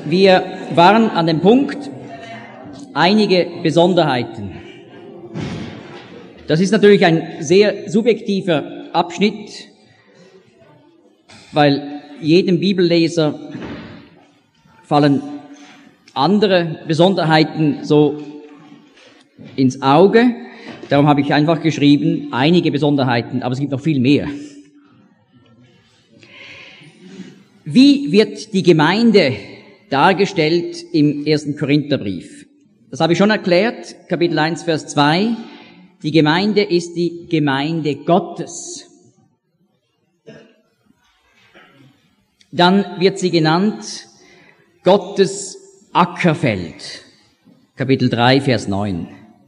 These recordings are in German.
Wir waren an dem Punkt, einige Besonderheiten. Das ist natürlich ein sehr subjektiver Abschnitt, weil jedem Bibelleser fallen andere Besonderheiten so ins Auge. Darum habe ich einfach geschrieben, einige Besonderheiten, aber es gibt noch viel mehr. Wie wird die Gemeinde dargestellt im 1. Korintherbrief? Das habe ich schon erklärt, Kapitel 1, Vers 2. Die Gemeinde ist die Gemeinde Gottes. Dann wird sie genannt Gottes Ackerfeld, Kapitel 3, Vers 9.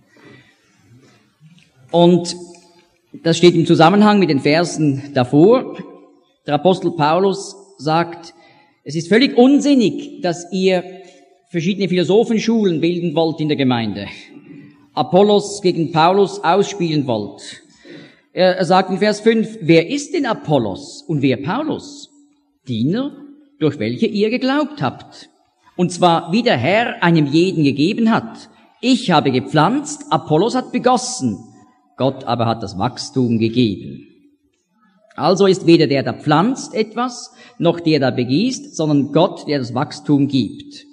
Und das steht im Zusammenhang mit den Versen davor. Der Apostel Paulus sagt, es ist völlig unsinnig, dass ihr verschiedene Philosophenschulen bilden wollt in der Gemeinde. Apollos gegen Paulus ausspielen wollt. Er sagt in Vers 5, wer ist denn Apollos und wer Paulus? Diener, durch welche ihr geglaubt habt. Und zwar wie der Herr einem jeden gegeben hat. Ich habe gepflanzt, Apollos hat begossen, Gott aber hat das Wachstum gegeben. Also ist weder der, der pflanzt etwas, noch der, der begießt, sondern Gott, der das Wachstum gibt.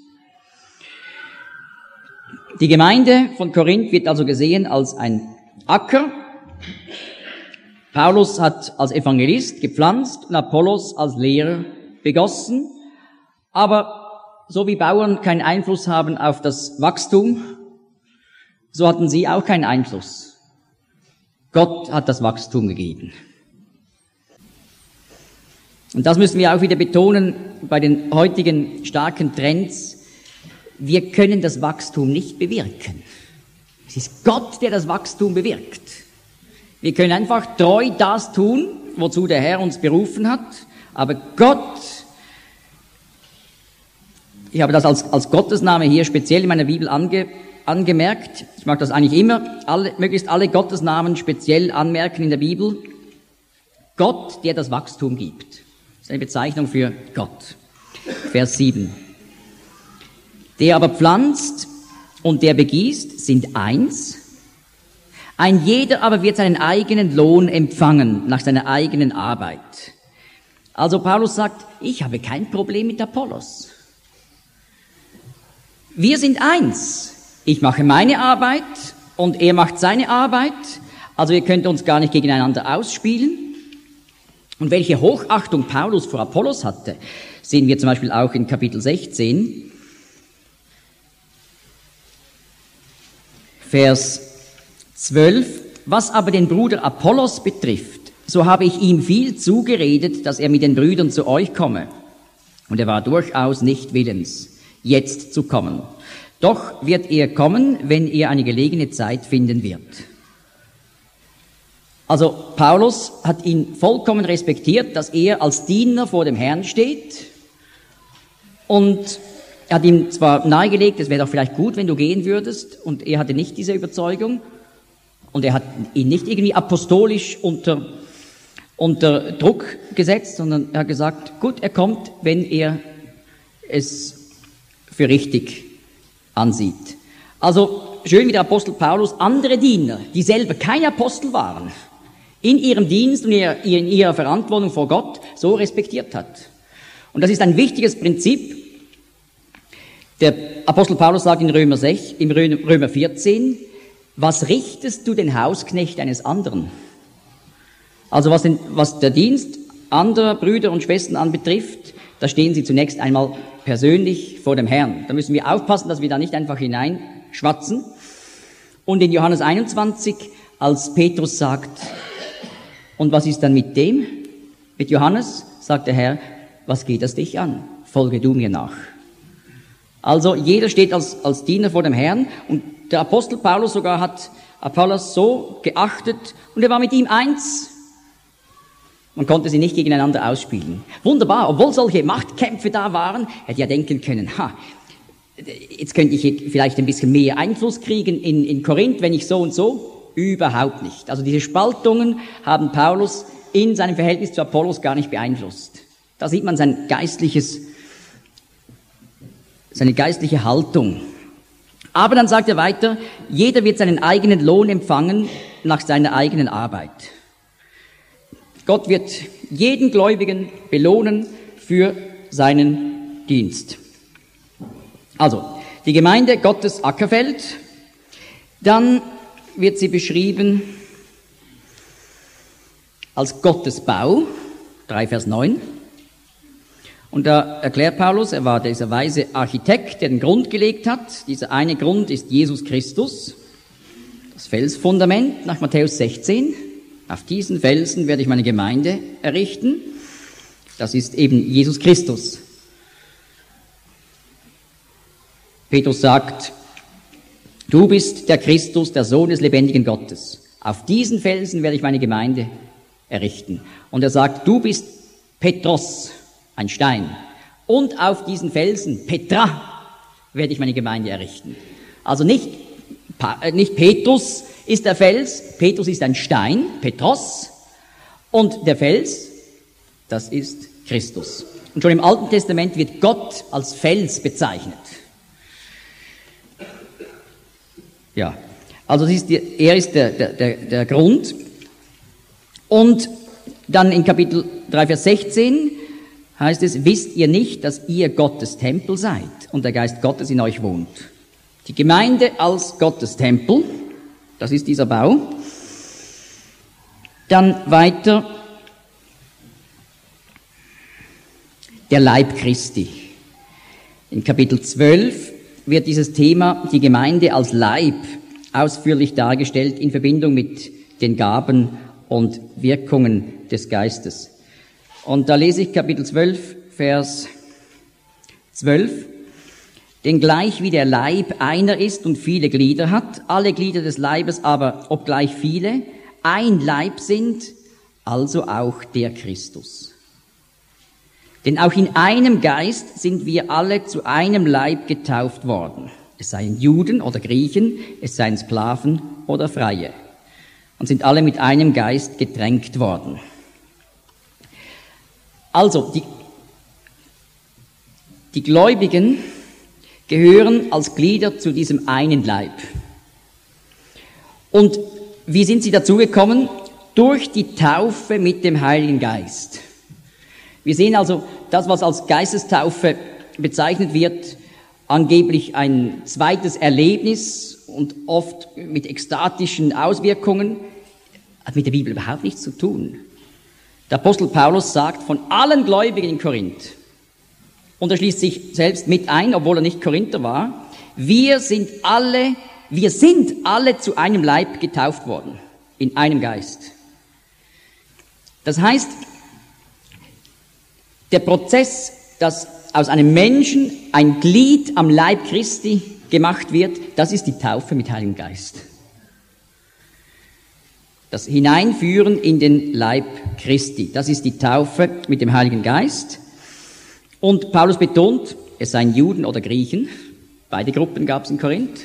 Die Gemeinde von Korinth wird also gesehen als ein Acker. Paulus hat als Evangelist gepflanzt und Apollos als Lehrer begossen. Aber so wie Bauern keinen Einfluss haben auf das Wachstum, so hatten sie auch keinen Einfluss. Gott hat das Wachstum gegeben. Und das müssen wir auch wieder betonen bei den heutigen starken Trends. Wir können das Wachstum nicht bewirken. Es ist Gott, der das Wachstum bewirkt. Wir können einfach treu das tun, wozu der Herr uns berufen hat. Aber Gott, ich habe das als Gottesname hier speziell in meiner Bibel angemerkt. Ich mag das eigentlich immer, möglichst alle Gottesnamen speziell anmerken in der Bibel. Gott, der das Wachstum gibt. Das ist eine Bezeichnung für Gott. Vers 7. Der aber pflanzt und der begießt sind eins. Ein jeder aber wird seinen eigenen Lohn empfangen nach seiner eigenen Arbeit. Also Paulus sagt, ich habe kein Problem mit Apollos. Wir sind eins. Ich mache meine Arbeit und er macht seine Arbeit. Also ihr könnt uns gar nicht gegeneinander ausspielen. Und welche Hochachtung Paulus vor Apollos hatte, sehen wir zum Beispiel auch in Kapitel 16, Vers 12. Was aber den Bruder Apollos betrifft, so habe ich ihm viel zugeredet, dass er mit den Brüdern zu euch komme. Und er war durchaus nicht willens, jetzt zu kommen. Doch wird er kommen, wenn er eine gelegene Zeit finden wird. Also Paulus hat ihn vollkommen respektiert, dass er als Diener vor dem Herrn steht, und er hat ihm zwar nahegelegt, es wäre doch vielleicht gut, wenn du gehen würdest, und er hatte nicht diese Überzeugung und er hat ihn nicht irgendwie apostolisch unter Druck gesetzt, sondern er hat gesagt, gut, er kommt, wenn er es für richtig ansieht. Also schön wie der Apostel Paulus andere Diener, die selber kein Apostel waren, in ihrem Dienst und in ihrer Verantwortung vor Gott so respektiert hat. Und das ist ein wichtiges Prinzip. Der Apostel Paulus sagt in Römer 14, was richtest du den Hausknecht eines anderen? Also was der Dienst anderer Brüder und Schwestern anbetrifft, da stehen sie zunächst einmal persönlich vor dem Herrn. Da müssen wir aufpassen, dass wir da nicht einfach hineinschwatzen. Und in Johannes 21, als Petrus sagt, und was ist dann mit dem? Mit Johannes sagt der Herr, was geht das dich an? Folge du mir nach. Also jeder steht als Diener vor dem Herrn, und der Apostel Paulus sogar hat Apollos so geachtet und er war mit ihm eins. Man konnte sie nicht gegeneinander ausspielen. Wunderbar, obwohl solche Machtkämpfe da waren, hätte ja denken können, jetzt könnte ich vielleicht ein bisschen mehr Einfluss kriegen in Korinth, wenn ich so und so. Überhaupt nicht. Also diese Spaltungen haben Paulus in seinem Verhältnis zu Apollos gar nicht beeinflusst. Da sieht man sein geistliches seine geistliche Haltung. Aber dann sagt er weiter, jeder wird seinen eigenen Lohn empfangen nach seiner eigenen Arbeit. Gott wird jeden Gläubigen belohnen für seinen Dienst. Also, die Gemeinde Gottes Ackerfeld, dann wird sie beschrieben als Gottesbau, 3 Vers 9. Und da erklärt Paulus, er war dieser weise Architekt, der den Grund gelegt hat. Dieser eine Grund ist Jesus Christus, das Felsfundament nach Matthäus 16. Auf diesen Felsen werde ich meine Gemeinde errichten. Das ist eben Jesus Christus. Petrus sagt, du bist der Christus, der Sohn des lebendigen Gottes. Auf diesen Felsen werde ich meine Gemeinde errichten. Und er sagt, du bist Petros, ein Stein. Und auf diesen Felsen, Petra, werde ich meine Gemeinde errichten. Also nicht Petrus ist der Fels, Petrus ist ein Stein, Petros, und der Fels, das ist Christus. Und schon im Alten Testament wird Gott als Fels bezeichnet. Ja, also er ist der Grund. Und dann in Kapitel 3, Vers 16 heißt es, wisst ihr nicht, dass ihr Gottes Tempel seid und der Geist Gottes in euch wohnt. Die Gemeinde als Gottes Tempel, das ist dieser Bau. Dann weiter der Leib Christi. In Kapitel 12 wird dieses Thema, die Gemeinde als Leib, ausführlich dargestellt in Verbindung mit den Gaben und Wirkungen des Geistes. Und da lese ich Kapitel 12, Vers 12. Denn gleich wie der Leib einer ist und viele Glieder hat, alle Glieder des Leibes aber, obgleich viele, ein Leib sind, also auch der Christus. Denn auch in einem Geist sind wir alle zu einem Leib getauft worden. Es seien Juden oder Griechen, es seien Sklaven oder Freie. Und sind alle mit einem Geist getränkt worden. Also, die Gläubigen gehören als Glieder zu diesem einen Leib. Und wie sind sie dazugekommen? Durch die Taufe mit dem Heiligen Geist. Wir sehen also, das, was als Geistestaufe bezeichnet wird, angeblich ein zweites Erlebnis und oft mit ekstatischen Auswirkungen, hat mit der Bibel überhaupt nichts zu tun. Der Apostel Paulus sagt von allen Gläubigen in Korinth, und er schließt sich selbst mit ein, obwohl er nicht Korinther war, wir sind alle zu einem Leib getauft worden, in einem Geist. Das heißt, der Prozess, dass aus einem Menschen ein Glied am Leib Christi gemacht wird, das ist die Taufe mit Heiligem Geist. Das Hineinführen in den Leib Christi, das ist die Taufe mit dem Heiligen Geist. Und Paulus betont, es seien Juden oder Griechen, beide Gruppen gab es in Korinth,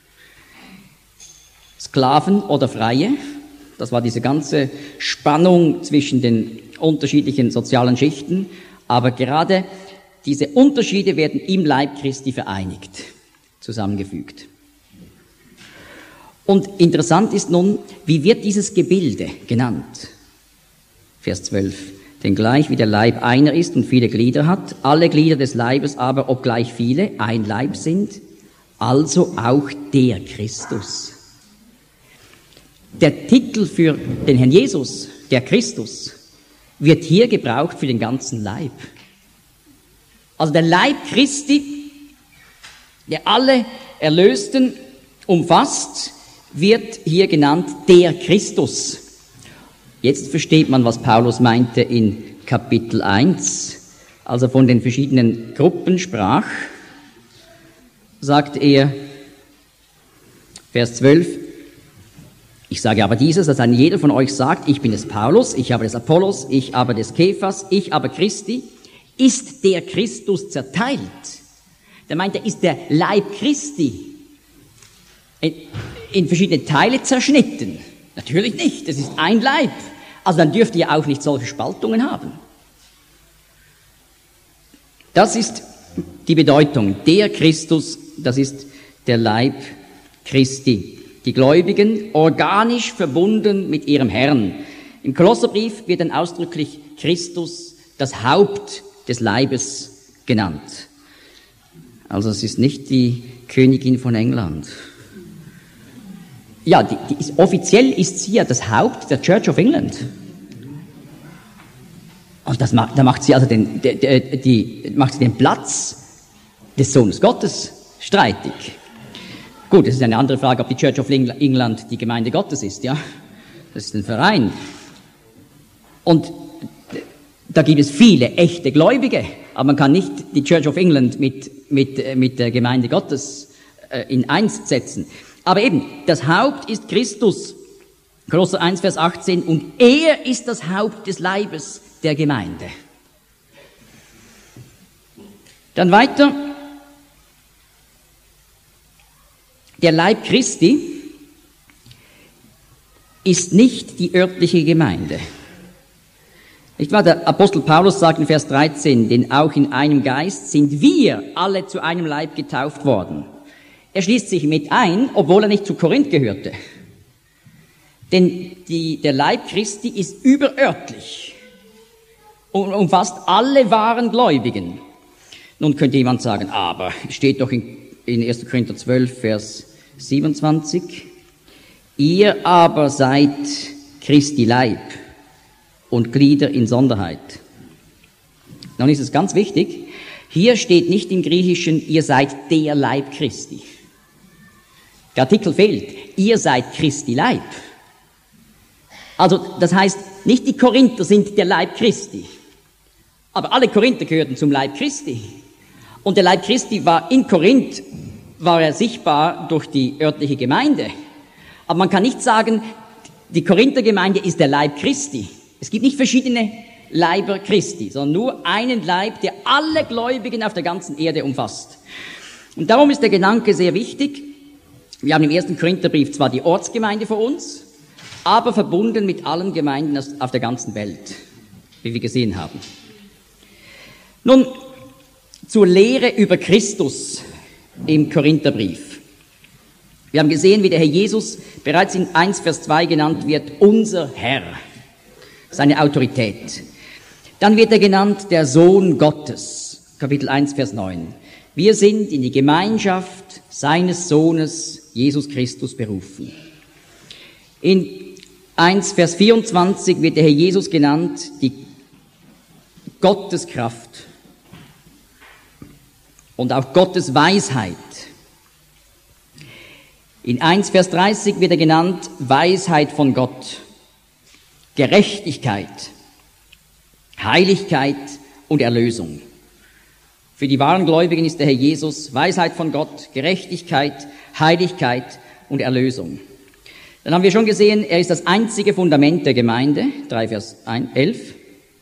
Sklaven oder Freie, das war diese ganze Spannung zwischen den unterschiedlichen sozialen Schichten, aber gerade diese Unterschiede werden im Leib Christi vereinigt, zusammengefügt. Und interessant ist nun, wie wird dieses Gebilde genannt? Vers 12. Denn gleich wie der Leib einer ist und viele Glieder hat, alle Glieder des Leibes aber, obgleich viele, ein Leib sind, also auch der Christus. Der Titel für den Herrn Jesus, der Christus, wird hier gebraucht für den ganzen Leib. Also der Leib Christi, der alle Erlösten umfasst, wird hier genannt der Christus. Jetzt versteht man, was Paulus meinte in Kapitel 1, als er von den verschiedenen Gruppen sprach, sagt er, Vers 12, ich sage aber dieses, dass ein jeder von euch sagt, ich bin des Paulus, ich aber des Apollos, ich aber des Kephas, ich aber Christi, ist der Christus zerteilt. Der meint, ist der Leib Christi in verschiedene Teile zerschnitten? Natürlich nicht, es ist ein Leib. Also dann dürft ihr auch nicht solche Spaltungen haben. Das ist die Bedeutung. Der Christus, das ist der Leib Christi. Die Gläubigen organisch verbunden mit ihrem Herrn. Im Kolosserbrief wird dann ausdrücklich Christus, das Haupt des Leibes, genannt. Also es ist nicht die Königin von England. Ja, offiziell ist sie ja das Haupt der Church of England. Und da macht sie also den Platz des Sohnes Gottes streitig. Gut, es ist eine andere Frage, ob die Church of England die Gemeinde Gottes ist, ja. Das ist ein Verein. Und da gibt es viele echte Gläubige, aber man kann nicht die Church of England mit der Gemeinde Gottes in eins setzen. Aber eben, das Haupt ist Christus, Kolosser 1, Vers 18, und er ist das Haupt des Leibes der Gemeinde. Dann weiter, der Leib Christi ist nicht die örtliche Gemeinde. Nicht wahr? Der Apostel Paulus sagt in Vers 13, denn auch in einem Geist sind wir alle zu einem Leib getauft worden. Er schließt sich mit ein, obwohl er nicht zu Korinth gehörte. Denn der Leib Christi ist überörtlich und umfasst alle wahren Gläubigen. Nun könnte jemand sagen, aber steht doch in 1. Korinther 12, Vers 27, ihr aber seid Christi Leib und Glieder in Sonderheit. Nun ist es ganz wichtig, hier steht nicht im Griechischen, ihr seid der Leib Christi. Der Artikel fehlt, ihr seid Christi Leib. Also das heißt, nicht die Korinther sind der Leib Christi, aber alle Korinther gehörten zum Leib Christi. Und der Leib Christi war in Korinth, war er sichtbar durch die örtliche Gemeinde. Aber man kann nicht sagen, die Korinther Gemeinde ist der Leib Christi. Es gibt nicht verschiedene Leiber Christi, sondern nur einen Leib, der alle Gläubigen auf der ganzen Erde umfasst. Und darum ist der Gedanke sehr wichtig. Wir haben im 1. Korintherbrief zwar die Ortsgemeinde vor uns, aber verbunden mit allen Gemeinden auf der ganzen Welt, wie wir gesehen haben. Nun, zur Lehre über Christus im Korintherbrief. Wir haben gesehen, wie der Herr Jesus bereits in 1, Vers 2 genannt wird, unser Herr, seine Autorität. Dann wird er genannt, der Sohn Gottes, Kapitel 1, Vers 9. Wir sind in die Gemeinschaft seines Sohnes, Jesus Christus, berufen. In 1, Vers 24 wird der Herr Jesus genannt, die Gotteskraft und auch Gottes Weisheit. In 1, Vers 30 wird er genannt, Weisheit von Gott, Gerechtigkeit, Heiligkeit und Erlösung. Für die wahren Gläubigen ist der Herr Jesus Weisheit von Gott, Gerechtigkeit, Heiligkeit und Erlösung. Dann haben wir schon gesehen, er ist das einzige Fundament der Gemeinde, 3 Vers 11.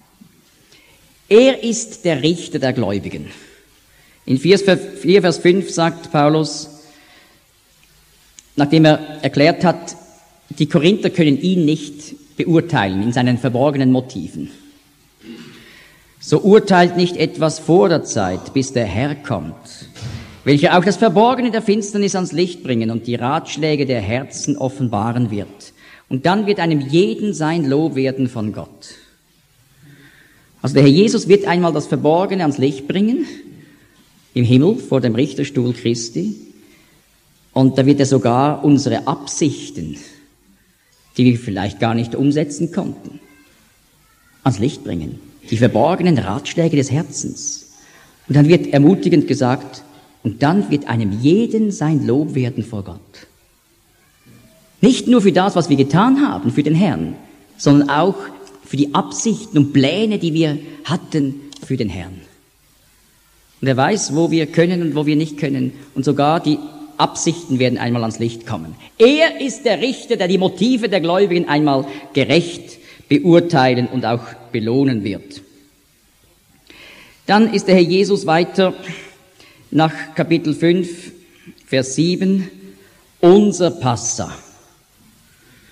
Er ist der Richter der Gläubigen. In 4 Vers 5 sagt Paulus, nachdem er erklärt hat, die Korinther können ihn nicht beurteilen in seinen verborgenen Motiven. So urteilt nicht etwas vor der Zeit, bis der Herr kommt, welcher auch das Verborgene der Finsternis ans Licht bringen und die Ratschläge der Herzen offenbaren wird. Und dann wird einem jeden sein Lob werden von Gott. Also der Herr Jesus wird einmal das Verborgene ans Licht bringen, im Himmel vor dem Richterstuhl Christi. Und da wird er sogar unsere Absichten, die wir vielleicht gar nicht umsetzen konnten, ans Licht bringen. Die verborgenen Ratschläge des Herzens. Und dann wird ermutigend gesagt, und dann wird einem jeden sein Lob werden vor Gott. Nicht nur für das, was wir getan haben, für den Herrn, sondern auch für die Absichten und Pläne, die wir hatten für den Herrn. Und er weiß, wo wir können und wo wir nicht können. Und sogar die Absichten werden einmal ans Licht kommen. Er ist der Richter, der die Motive der Gläubigen einmal gerecht beurteilen und auch belohnen wird. Dann ist der Herr Jesus weiter nach Kapitel 5, Vers 7, unser Passa.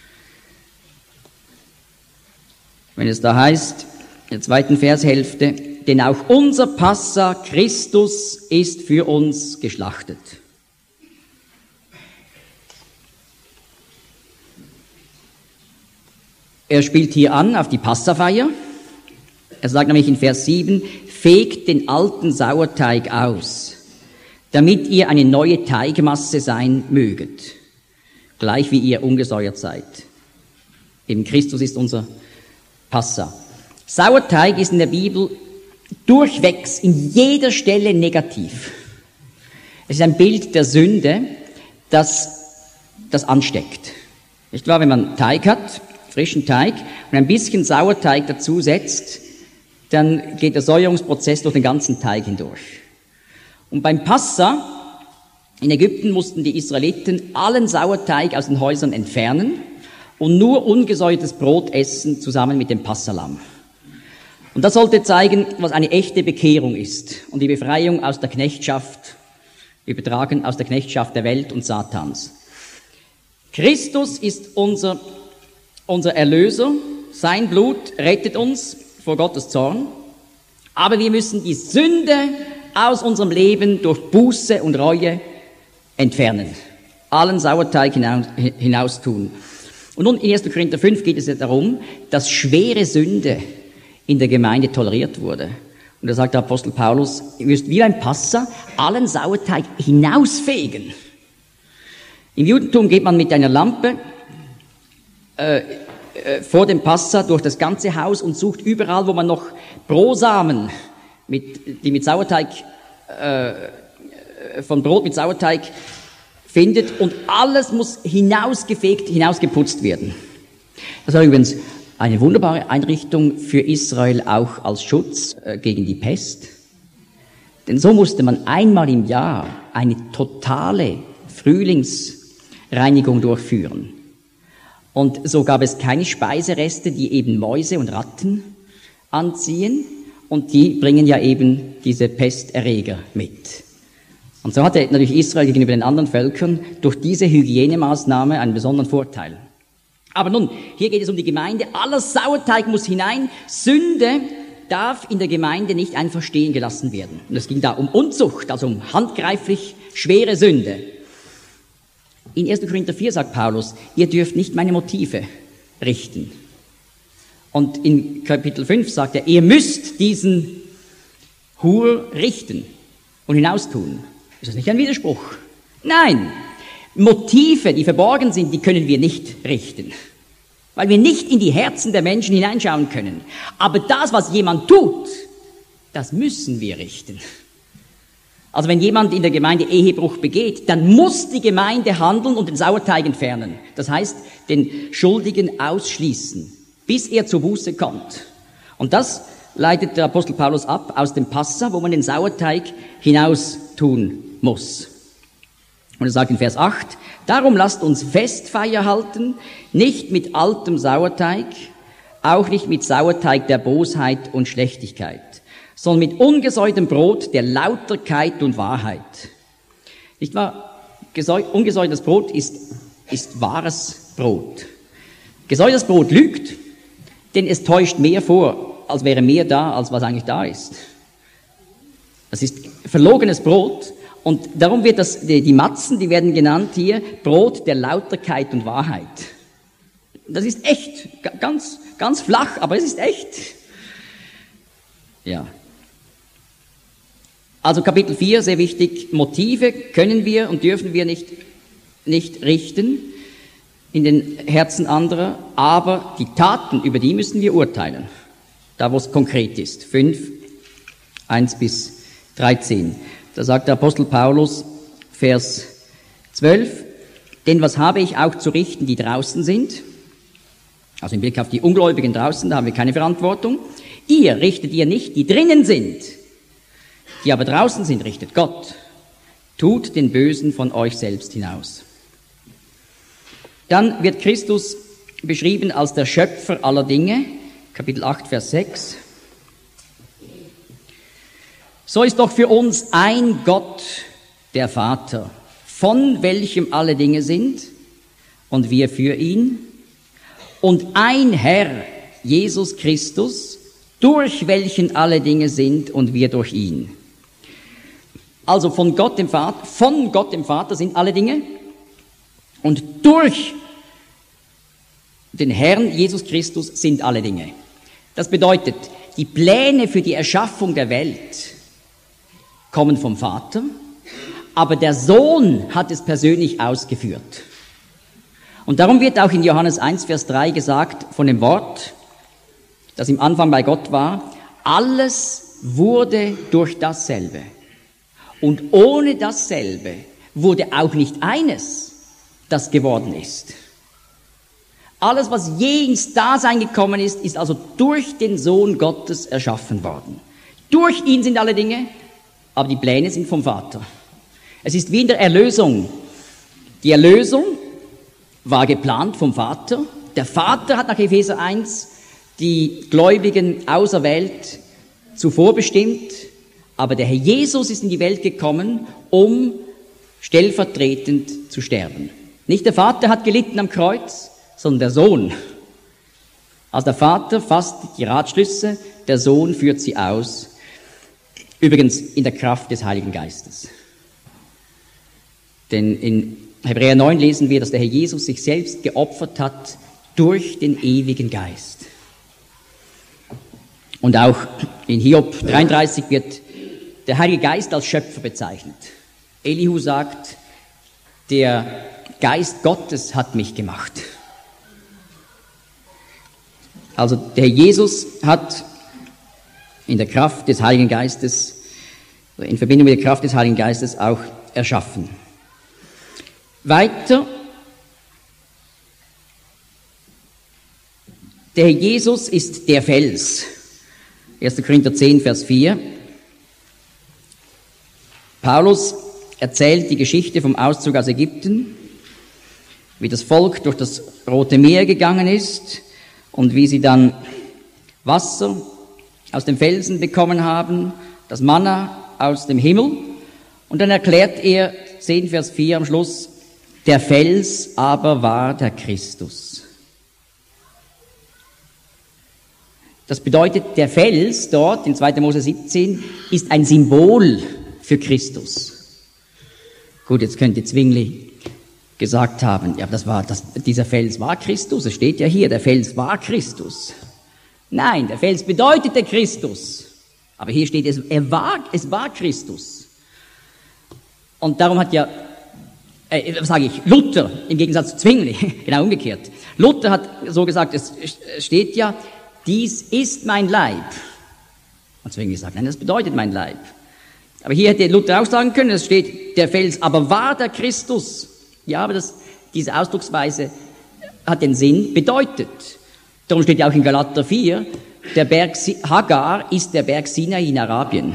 Wenn es da heißt, in der zweiten Vershälfte, denn auch unser Passa Christus ist für uns geschlachtet. Er spielt hier an auf die Passafeier. Er sagt nämlich in Vers 7, fegt den alten Sauerteig aus, damit ihr eine neue Teigmasse sein möget, gleich wie ihr ungesäuert seid. Eben Christus ist unser Passa. Sauerteig ist in der Bibel durchwegs in jeder Stelle negativ. Es ist ein Bild der Sünde, das ansteckt. Nicht wahr? Wenn man Teig hat, frischen Teig, und ein bisschen Sauerteig dazu setzt, dann geht der Säuerungsprozess durch den ganzen Teig hindurch. Und beim Passa in Ägypten mussten die Israeliten allen Sauerteig aus den Häusern entfernen und nur ungesäuertes Brot essen, zusammen mit dem Passalamm. Und das sollte zeigen, was eine echte Bekehrung ist und die Befreiung aus der Knechtschaft, übertragen aus der Knechtschaft der Welt und Satans. Christus ist unser Erlöser, sein Blut rettet uns vor Gottes Zorn, aber wir müssen die Sünde aus unserem Leben durch Buße und Reue entfernen, allen Sauerteig hinaus tun. Und nun in 1. Korinther 5 geht es ja darum, dass schwere Sünde in der Gemeinde toleriert wurde. Und da sagt der Apostel Paulus, ihr müsst wie beim Passa allen Sauerteig hinausfegen. Im Judentum geht man mit einer Lampe vor dem Passa durch das ganze Haus und sucht überall, wo man noch Brosamen, die mit Sauerteig, von Brot mit Sauerteig findet, und alles muss hinausgefegt, hinausgeputzt werden. Das war übrigens eine wunderbare Einrichtung für Israel auch als Schutz gegen die Pest. Denn so musste man einmal im Jahr eine totale Frühlingsreinigung durchführen. Und so gab es keine Speisereste, die eben Mäuse und Ratten anziehen, und die bringen ja eben diese Pesterreger mit. Und so hatte natürlich Israel gegenüber den anderen Völkern durch diese Hygienemaßnahme einen besonderen Vorteil. Aber nun, hier geht es um die Gemeinde. Aller Sauerteig muss hinein. Sünde darf in der Gemeinde nicht einfach stehen gelassen werden. Und es ging da um Unzucht, also um handgreiflich schwere Sünde. In 1. Korinther 4 sagt Paulus, ihr dürft nicht meine Motive richten. Und in Kapitel 5 sagt er, ihr müsst diesen Hur richten und hinaustun. Ist das nicht ein Widerspruch? Nein, Motive, die verborgen sind, die können wir nicht richten, weil wir nicht in die Herzen der Menschen hineinschauen können. Aber das, was jemand tut, das müssen wir richten. Also wenn jemand in der Gemeinde Ehebruch begeht, dann muss die Gemeinde handeln und den Sauerteig entfernen. Das heißt, den Schuldigen ausschließen, bis er zur Buße kommt. Und das leitet der Apostel Paulus ab aus dem Passa, wo man den Sauerteig hinaus tun muss. Und er sagt in Vers 8, darum lasst uns Festfeier halten, nicht mit altem Sauerteig, auch nicht mit Sauerteig der Bosheit und Schlechtigkeit, sondern mit ungesäuertem Brot der Lauterkeit und Wahrheit. Nicht wahr? Ungesäuertes Brot ist wahres Brot. Gesäuertes Brot lügt, denn es täuscht mehr vor, als wäre mehr da, als was eigentlich da ist. Das ist verlogenes Brot, und darum wird die Matzen, die werden genannt hier, Brot der Lauterkeit und Wahrheit. Das ist echt, ganz, ganz flach, aber es ist echt. Ja. Also Kapitel 4, sehr wichtig, Motive können wir und dürfen wir nicht richten in den Herzen anderer, aber die Taten, über die müssen wir urteilen, da wo es konkret ist. 5, 1 bis 13. Da sagt der Apostel Paulus, Vers 12, denn was habe ich auch zu richten, die draußen sind? Also im Blick auf die Ungläubigen draußen, da haben wir keine Verantwortung. Richtet ihr nicht, die drinnen sind. Die aber draußen sind, richtet Gott. Tut den Bösen von euch selbst hinaus. Dann wird Christus beschrieben als der Schöpfer aller Dinge. Kapitel 8, Vers 6. So ist doch für uns ein Gott, der Vater, von welchem alle Dinge sind und wir für ihn, und ein Herr, Jesus Christus, durch welchen alle Dinge sind und wir durch ihn. Also von Gott dem Vater sind alle Dinge und durch den Herrn Jesus Christus sind alle Dinge. Das bedeutet, die Pläne für die Erschaffung der Welt kommen vom Vater, aber der Sohn hat es persönlich ausgeführt. Und darum wird auch in Johannes 1, Vers 3 gesagt von dem Wort, das im Anfang bei Gott war, alles wurde durch dasselbe. Und ohne dasselbe wurde auch nicht eines, das geworden ist. Alles, was je ins Dasein gekommen ist, ist also durch den Sohn Gottes erschaffen worden. Durch ihn sind alle Dinge, aber die Pläne sind vom Vater. Es ist wie in der Erlösung. Die Erlösung war geplant vom Vater. Der Vater hat nach Epheser 1 die Gläubigen auserwählt, zuvor bestimmt, aber der Herr Jesus ist in die Welt gekommen, um stellvertretend zu sterben. Nicht der Vater hat gelitten am Kreuz, sondern der Sohn. Also der Vater fasst die Ratschlüsse, der Sohn führt sie aus, übrigens in der Kraft des Heiligen Geistes. Denn in Hebräer 9 lesen wir, dass der Herr Jesus sich selbst geopfert hat durch den ewigen Geist. Und auch in Hiob 33 wird der Heilige Geist als Schöpfer bezeichnet. Elihu sagt, der Geist Gottes hat mich gemacht. Also der Herr Jesus hat in der Kraft des Heiligen Geistes, in Verbindung mit der Kraft des Heiligen Geistes auch erschaffen. Weiter, der Herr Jesus ist der Fels. 1. Korinther 10, Vers 4. Paulus erzählt die Geschichte vom Auszug aus Ägypten, wie das Volk durch das Rote Meer gegangen ist und wie sie dann Wasser aus dem Felsen bekommen haben, das Manna aus dem Himmel. Und dann erklärt er 10, Vers 4 am Schluss, der Fels aber war der Christus. Das bedeutet, der Fels dort in 2. Mose 17 ist ein Symbol für Christus. Gut, jetzt könnte Zwingli gesagt haben, ja, dieser Fels war Christus, es steht ja hier, der Fels war Christus. Nein, der Fels bedeutete Christus. Aber hier steht es war Christus. Und darum hat ja, Luther im Gegensatz zu Zwingli, genau umgekehrt. Luther hat so gesagt, es steht ja, dies ist mein Leib. Und Zwingli sagt, nein, das bedeutet mein Leib. Aber hier hätte Luther auch sagen können, es steht, der Fels aber war der Christus. Ja, aber diese Ausdrucksweise hat den Sinn, bedeutet. Darum steht ja auch in Galater 4, der Berg Hagar ist der Berg Sinai in Arabien.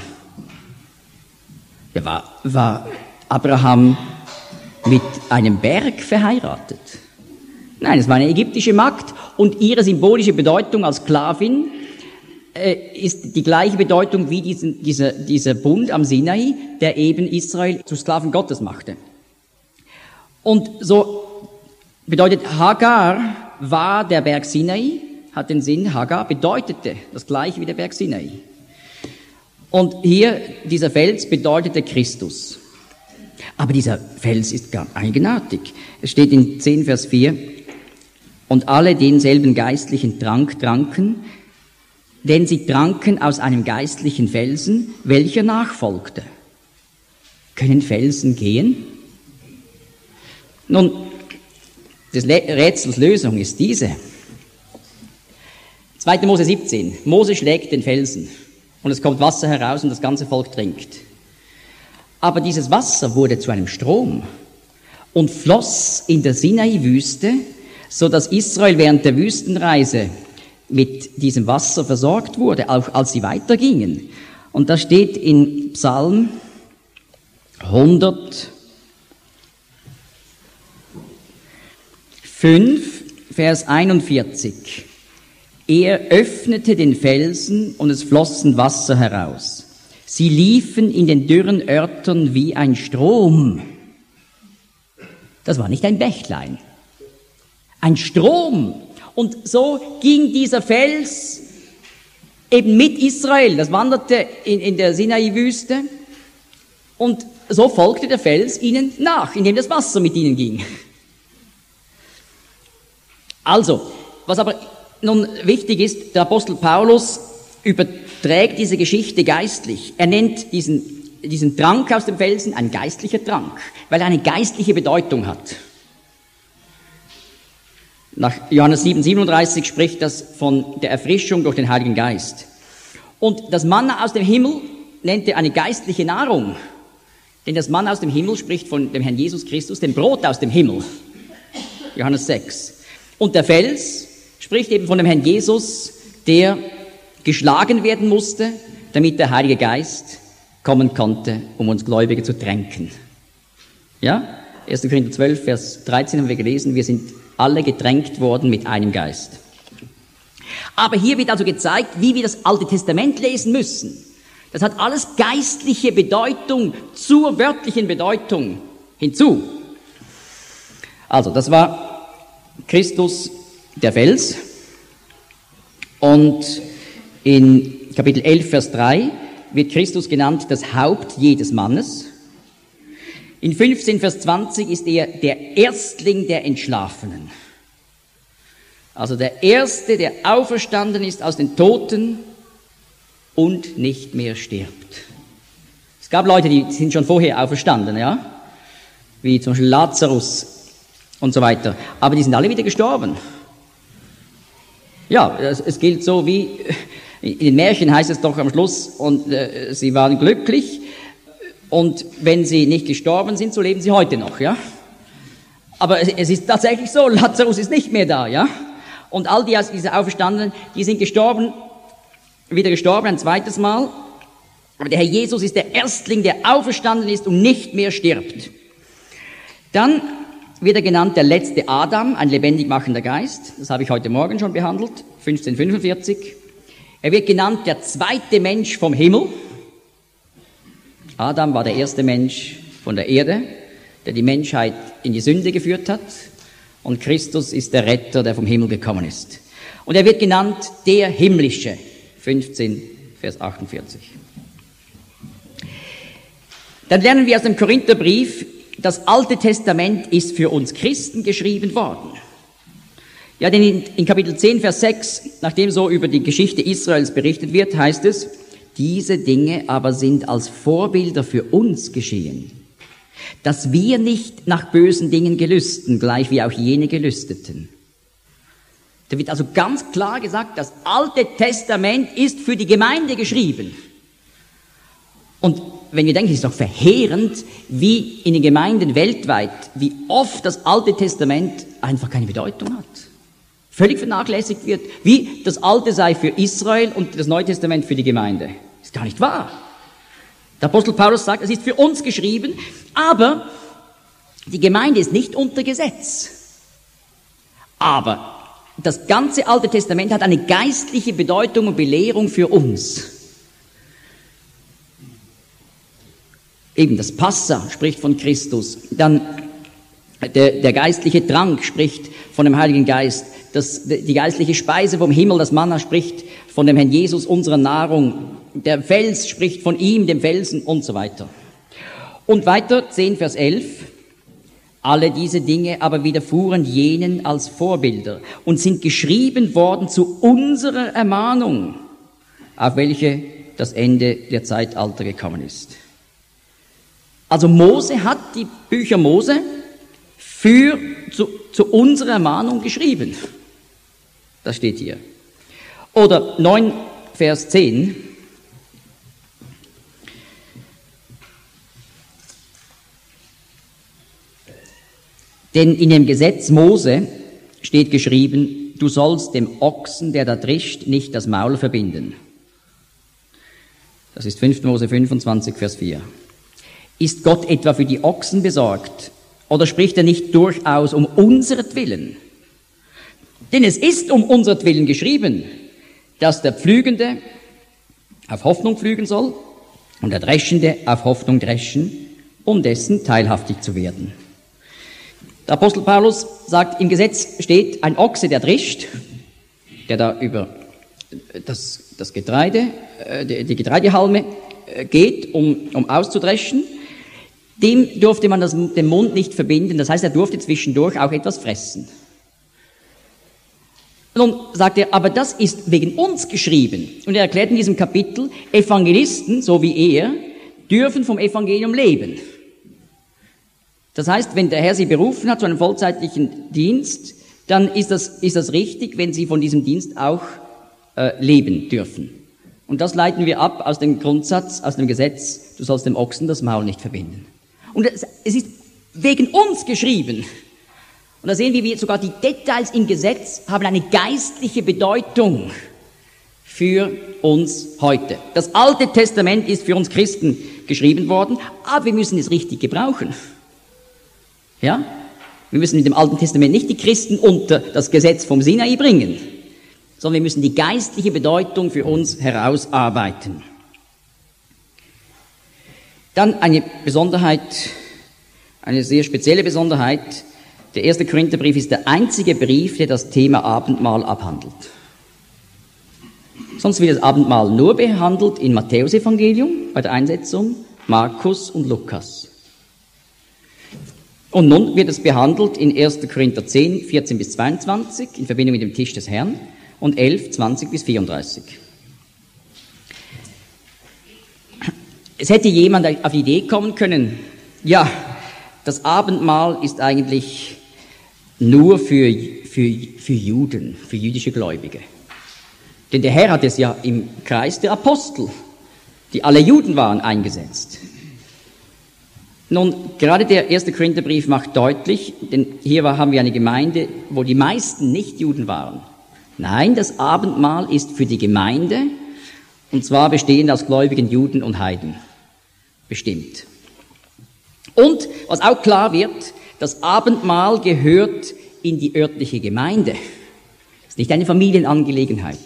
Ja, war Abraham mit einem Berg verheiratet? Nein, es war eine ägyptische Magd und ihre symbolische Bedeutung als Sklavin ist die gleiche Bedeutung wie dieser Bund am Sinai, der eben Israel zu Sklaven Gottes machte. Und so bedeutet Hagar war der Berg Sinai, hat den Sinn, Hagar bedeutete das gleiche wie der Berg Sinai. Und hier, dieser Fels bedeutete Christus. Aber dieser Fels ist gar eigenartig. Es steht in 10, Vers 4, und alle denselben geistlichen Trank tranken, denn sie tranken aus einem geistlichen Felsen, welcher nachfolgte. Können Felsen gehen? Nun, des Rätsels Lösung ist diese. 2. Mose 17. Mose schlägt den Felsen und es kommt Wasser heraus und das ganze Volk trinkt. Aber dieses Wasser wurde zu einem Strom und floss in der Sinai-Wüste, so dass Israel während der Wüstenreise mit diesem Wasser versorgt wurde, auch als sie weitergingen. Und da steht in Psalm 105, Vers 41. Er öffnete den Felsen und es flossen Wasser heraus. Sie liefen in den dürren Örtern wie ein Strom. Das war nicht ein Bächlein. Ein Strom. Und so ging dieser Fels eben mit Israel, das wanderte in der Sinai-Wüste, und so folgte der Fels ihnen nach, indem das Wasser mit ihnen ging. Also, was aber nun wichtig ist, der Apostel Paulus überträgt diese Geschichte geistlich. Er nennt diesen Trank aus dem Felsen ein geistlicher Trank, weil er eine geistliche Bedeutung hat. Nach Johannes 7,37 spricht das von der Erfrischung durch den Heiligen Geist. Und das Manna aus dem Himmel nennt er eine geistliche Nahrung. Denn das Manna aus dem Himmel spricht von dem Herrn Jesus Christus, dem Brot aus dem Himmel. Johannes 6. Und der Fels spricht eben von dem Herrn Jesus, der geschlagen werden musste, damit der Heilige Geist kommen konnte, um uns Gläubige zu tränken. Ja? 1. Korinther 12, Vers 13 haben wir gelesen, wir sind alle getränkt worden mit einem Geist. Aber hier wird also gezeigt, wie wir das Alte Testament lesen müssen. Das hat alles geistliche Bedeutung zur wörtlichen Bedeutung hinzu. Also, das war Christus, der Fels. Und in Kapitel 11, Vers 3 wird Christus genannt das Haupt jedes Mannes. In 15, Vers 20 ist er der Erstling der Entschlafenen. Also der Erste, der auferstanden ist aus den Toten und nicht mehr stirbt. Es gab Leute, die sind schon vorher auferstanden, ja, wie zum Beispiel Lazarus und so weiter. Aber die sind alle wieder gestorben. Ja, es gilt so wie, in den Märchen heißt es doch am Schluss, und sie waren glücklich, und wenn sie nicht gestorben sind, so leben sie heute noch, ja. Aber es ist tatsächlich so, Lazarus ist nicht mehr da, ja. Und all diese Auferstandenen, die sind wieder gestorben, ein zweites Mal. Aber der Herr Jesus ist der Erstling, der auferstanden ist und nicht mehr stirbt. Dann wird er genannt der letzte Adam, ein lebendig machender Geist. Das habe ich heute Morgen schon behandelt, 1545. Er wird genannt der zweite Mensch vom Himmel. Adam war der erste Mensch von der Erde, der die Menschheit in die Sünde geführt hat. Und Christus ist der Retter, der vom Himmel gekommen ist. Und er wird genannt der Himmlische, 15, Vers 48. Dann lernen wir aus dem Korintherbrief, das Alte Testament ist für uns Christen geschrieben worden. Ja, denn in Kapitel 10, Vers 6, nachdem so über die Geschichte Israels berichtet wird, heißt es, diese Dinge aber sind als Vorbilder für uns geschehen, dass wir nicht nach bösen Dingen gelüsten, gleich wie auch jene gelüsteten. Da wird also ganz klar gesagt, das Alte Testament ist für die Gemeinde geschrieben. Und wenn wir denken, es ist doch verheerend, wie in den Gemeinden weltweit, wie oft das Alte Testament einfach keine Bedeutung hat. Völlig vernachlässigt wird, wie das Alte sei für Israel und das Neue Testament für die Gemeinde. Ist gar nicht wahr. Der Apostel Paulus sagt, es ist für uns geschrieben, aber die Gemeinde ist nicht unter Gesetz. Aber das ganze Alte Testament hat eine geistliche Bedeutung und Belehrung für uns. Eben das Passa spricht von Christus, dann der geistliche Trank spricht von dem Heiligen Geist, die geistliche Speise vom Himmel, das Manna spricht von dem Herrn Jesus, unserer Nahrung, der Fels spricht von ihm, dem Felsen und so weiter. Und weiter, 10 Vers 11, alle diese Dinge aber widerfuhren jenen als Vorbilder und sind geschrieben worden zu unserer Ermahnung, auf welche das Ende der Zeitalter gekommen ist. Also Mose hat die Bücher Mose zu unserer Ermahnung geschrieben. Das steht hier. Oder 9 Vers 10. Denn in dem Gesetz Mose steht geschrieben, du sollst dem Ochsen, der da drischt, nicht das Maul verbinden. Das ist 5. Mose 25, Vers 4. Ist Gott etwa für die Ochsen besorgt? Oder spricht er nicht durchaus um unseretwillen? Denn es ist um unseretwillen geschrieben, dass der Pflügende auf Hoffnung pflügen soll und der Dreschende auf Hoffnung dreschen, um dessen teilhaftig zu werden. Der Apostel Paulus sagt, im Gesetz steht ein Ochse, der drischt, der da über das das Getreide, die Getreidehalme geht, um auszudreschen, dem durfte man den Mund nicht verbinden, das heißt, er durfte zwischendurch auch etwas fressen. Nun sagt er, aber das ist wegen uns geschrieben. Und er erklärt in diesem Kapitel, Evangelisten, so wie er, dürfen vom Evangelium leben. Das heißt, wenn der Herr sie berufen hat zu einem vollzeitlichen Dienst, dann ist das richtig, wenn sie von diesem Dienst auch leben dürfen. Und das leiten wir ab aus dem Grundsatz, aus dem Gesetz, du sollst dem Ochsen das Maul nicht verbinden. Und es ist wegen uns geschrieben. Und da sehen wir, wie sogar die Details im Gesetz haben eine geistliche Bedeutung für uns heute. Das Alte Testament ist für uns Christen geschrieben worden, aber wir müssen es richtig gebrauchen. Ja? Wir müssen mit dem Alten Testament nicht die Christen unter das Gesetz vom Sinai bringen, sondern wir müssen die geistliche Bedeutung für uns herausarbeiten. Dann eine Besonderheit, eine sehr spezielle Besonderheit. Der 1. Korintherbrief ist der einzige Brief, der das Thema Abendmahl abhandelt. Sonst wird das Abendmahl nur behandelt in Matthäus-Evangelium bei der Einsetzung, Markus und Lukas. Und nun wird es behandelt in 1. Korinther 10, 14 bis 22 in Verbindung mit dem Tisch des Herrn und 11, 20 bis 34. Es hätte jemand auf die Idee kommen können, ja, das Abendmahl ist eigentlich nur für Juden, für jüdische Gläubige. Denn der Herr hat es ja im Kreis der Apostel, die alle Juden waren, eingesetzt. Nun, gerade der 1. Korintherbrief macht deutlich, denn hier haben wir eine Gemeinde, wo die meisten Nicht-Juden waren. Nein, das Abendmahl ist für die Gemeinde, und zwar bestehend aus gläubigen Juden und Heiden. Bestimmt. Und, was auch klar wird, das Abendmahl gehört in die örtliche Gemeinde. Es ist nicht eine Familienangelegenheit.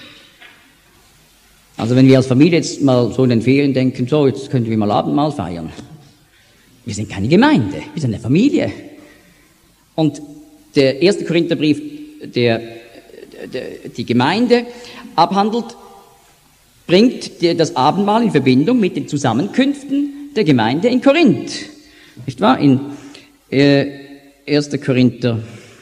Also wenn wir als Familie jetzt mal so in den Ferien denken, so, jetzt könnten wir mal Abendmahl feiern. Wir sind keine Gemeinde, wir sind eine Familie. Und der 1. Korintherbrief, der die Gemeinde abhandelt, bringt das Abendmahl in Verbindung mit den Zusammenkünften der Gemeinde in Korinth. Nicht wahr? In 1. Korinther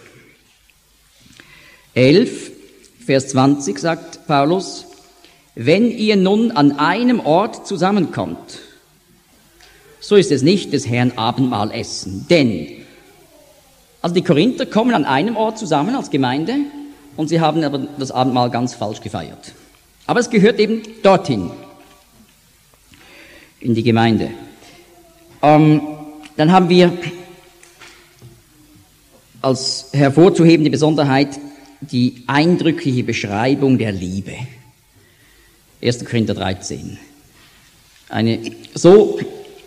11, Vers 20 sagt Paulus, wenn ihr nun an einem Ort zusammenkommt, so ist es nicht des Herrn Abendmahl essen. Denn, also die Korinther kommen an einem Ort zusammen als Gemeinde und sie haben aber das Abendmahl ganz falsch gefeiert. Aber es gehört eben dorthin, in die Gemeinde. Dann haben wir als hervorzuhebende Besonderheit die eindrückliche Beschreibung der Liebe. 1. Korinther 13. Eine so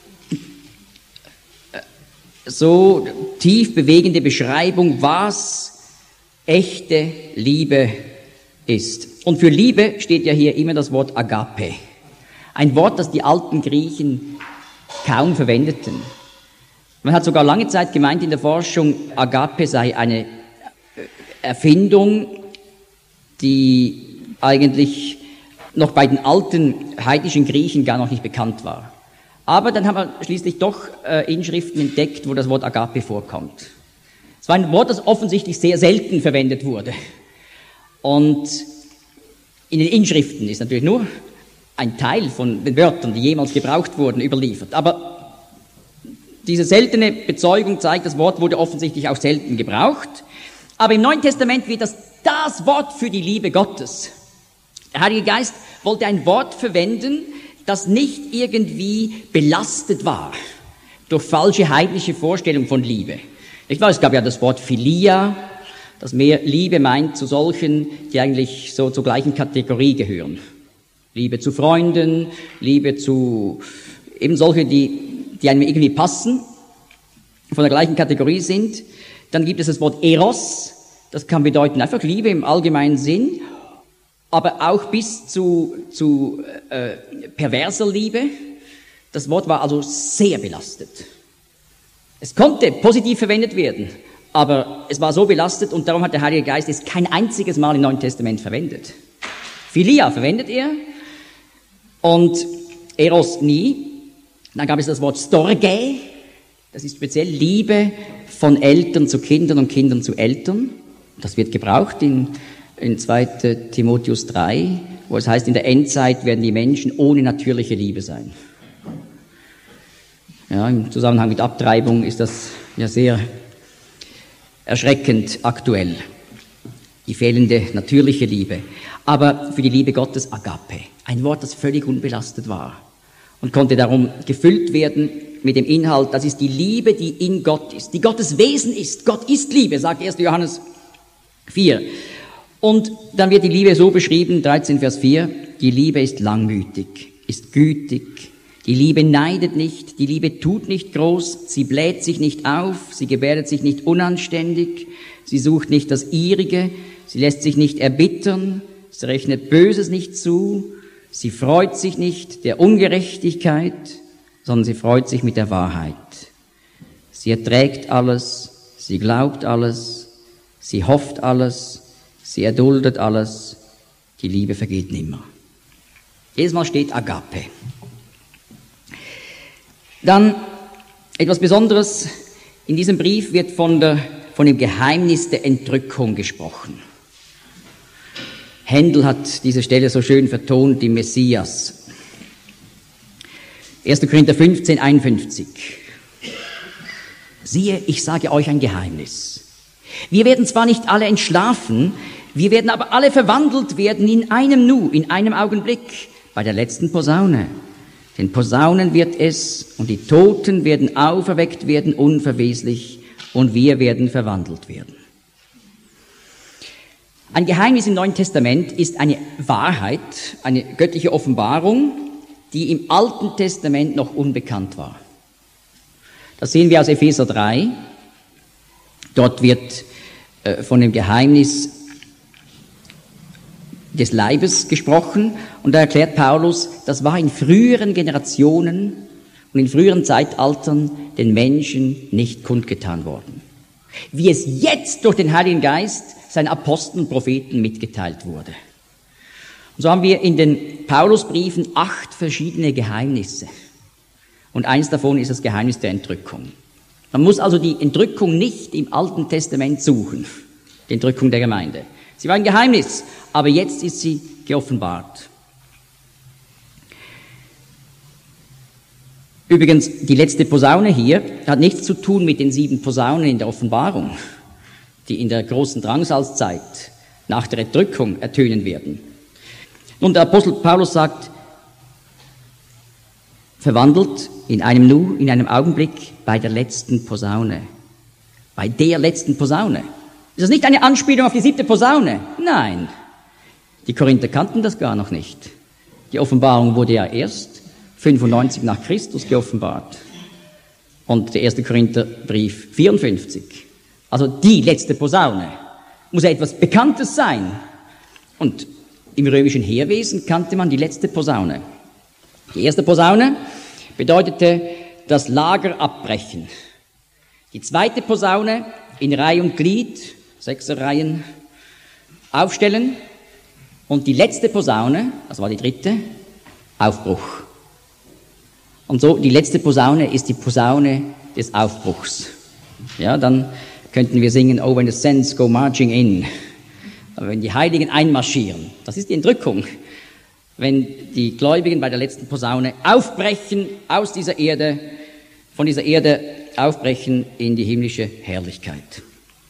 tief bewegende Beschreibung, was echte Liebe ist. Und für Liebe steht ja hier immer das Wort Agape. Ein Wort, das die alten Griechen kaum verwendeten. Man hat sogar lange Zeit gemeint in der Forschung, Agape sei eine Erfindung, die eigentlich noch bei den alten heidnischen Griechen gar noch nicht bekannt war. Aber dann haben wir schließlich doch Inschriften entdeckt, wo das Wort Agape vorkommt. Es war ein Wort, das offensichtlich sehr selten verwendet wurde. Und in den Inschriften ist natürlich nur ein Teil von den Wörtern, die jemals gebraucht wurden, überliefert. Aber diese seltene Bezeugung zeigt, das Wort wurde offensichtlich auch selten gebraucht. Aber im Neuen Testament wird das Wort für die Liebe Gottes. Der Heilige Geist wollte ein Wort verwenden, das nicht irgendwie belastet war durch falsche heidnische Vorstellungen von Liebe. Ich weiß, es gab ja das Wort Philia, das mehr Liebe meint zu solchen, die eigentlich so zur gleichen Kategorie gehören. Liebe zu Freunden, Liebe zu eben solche, die einem irgendwie passen, von der gleichen Kategorie sind. Dann gibt es das Wort Eros, das kann bedeuten einfach Liebe im allgemeinen Sinn, aber auch bis zu perverser Liebe. Das Wort war also sehr belastet. Es konnte positiv verwendet werden, aber es war so belastet und darum hat der Heilige Geist es kein einziges Mal im Neuen Testament verwendet. Philia verwendet er und Eros nie. Dann gab es das Wort Storge, das ist speziell Liebe von Eltern zu Kindern und Kindern zu Eltern. Das wird gebraucht in 2. Timotheus 3, wo es heißt, in der Endzeit werden die Menschen ohne natürliche Liebe sein. Ja, im Zusammenhang mit Abtreibung ist das ja sehr erschreckend aktuell, die fehlende natürliche Liebe. Aber für die Liebe Gottes Agape, ein Wort, das völlig unbelastet war und konnte darum gefüllt werden mit dem Inhalt, das ist die Liebe, die in Gott ist, die Gottes Wesen ist. Gott ist Liebe, sagt 1. Johannes 4. Und dann wird die Liebe so beschrieben, 13 Vers 4, die Liebe ist langmütig, ist gütig, die Liebe neidet nicht, die Liebe tut nicht groß, sie bläht sich nicht auf, sie gebärdet sich nicht unanständig, sie sucht nicht das Ihrige, sie lässt sich nicht erbittern, sie rechnet Böses nicht zu, sie freut sich nicht der Ungerechtigkeit, sondern sie freut sich mit der Wahrheit. Sie erträgt alles, sie glaubt alles, sie hofft alles, sie erduldet alles, die Liebe vergeht nimmer. Jedes Mal steht Agape. Dann etwas Besonderes, in diesem Brief wird von dem Geheimnis der Entrückung gesprochen. Händel hat diese Stelle so schön vertont im Messias. 1. Korinther 15, 51. Siehe, ich sage euch ein Geheimnis. Wir werden zwar nicht alle entschlafen, wir werden aber alle verwandelt werden in einem Nu, in einem Augenblick, bei der letzten Posaune. Denn Posaunen wird es, und die Toten werden auferweckt werden, unverweslich, und wir werden verwandelt werden. Ein Geheimnis im Neuen Testament ist eine Wahrheit, eine göttliche Offenbarung, die im Alten Testament noch unbekannt war. Das sehen wir aus Epheser 3. Dort wird von dem Geheimnis des Leibes gesprochen und da erklärt Paulus, das war in früheren Generationen und in früheren Zeitaltern den Menschen nicht kundgetan worden. Wie es jetzt durch den Heiligen Geist seinen Aposteln und Propheten mitgeteilt wurde. Und so haben wir in den Paulusbriefen 8 verschiedene Geheimnisse. Und eins davon ist das Geheimnis der Entrückung. Man muss also die Entrückung nicht im Alten Testament suchen, die Entrückung der Gemeinde. Sie war ein Geheimnis, aber jetzt ist sie geoffenbart. Übrigens, die letzte Posaune hier hat nichts zu tun mit den 7 Posaunen in der Offenbarung, die in der großen Drangsalzzeit nach der Entrückung ertönen werden. Nun, der Apostel Paulus sagt, verwandelt in einem Nu, in einem Augenblick bei der letzten Posaune. Bei der letzten Posaune. Ist das nicht eine Anspielung auf die 7. Posaune? Nein. Die Korinther kannten das gar noch nicht. Die Offenbarung wurde ja erst 95 nach Christus geoffenbart. Und der 1. Korintherbrief 54. Also die letzte Posaune. Muss ja etwas Bekanntes sein. Und im römischen Heerwesen kannte man die letzte Posaune. Die erste Posaune bedeutete das Lager abbrechen. Die zweite Posaune in Reihe und Glied, 6er Reihen, aufstellen. Und die letzte Posaune, das war die dritte, Aufbruch. Und so, die letzte Posaune ist die Posaune des Aufbruchs. Ja, dann könnten wir singen, oh, when the saints go marching in. Aber wenn die Heiligen einmarschieren, das ist die Entrückung. Wenn die Gläubigen bei der letzten Posaune aufbrechen aus dieser Erde, von dieser Erde aufbrechen in die himmlische Herrlichkeit.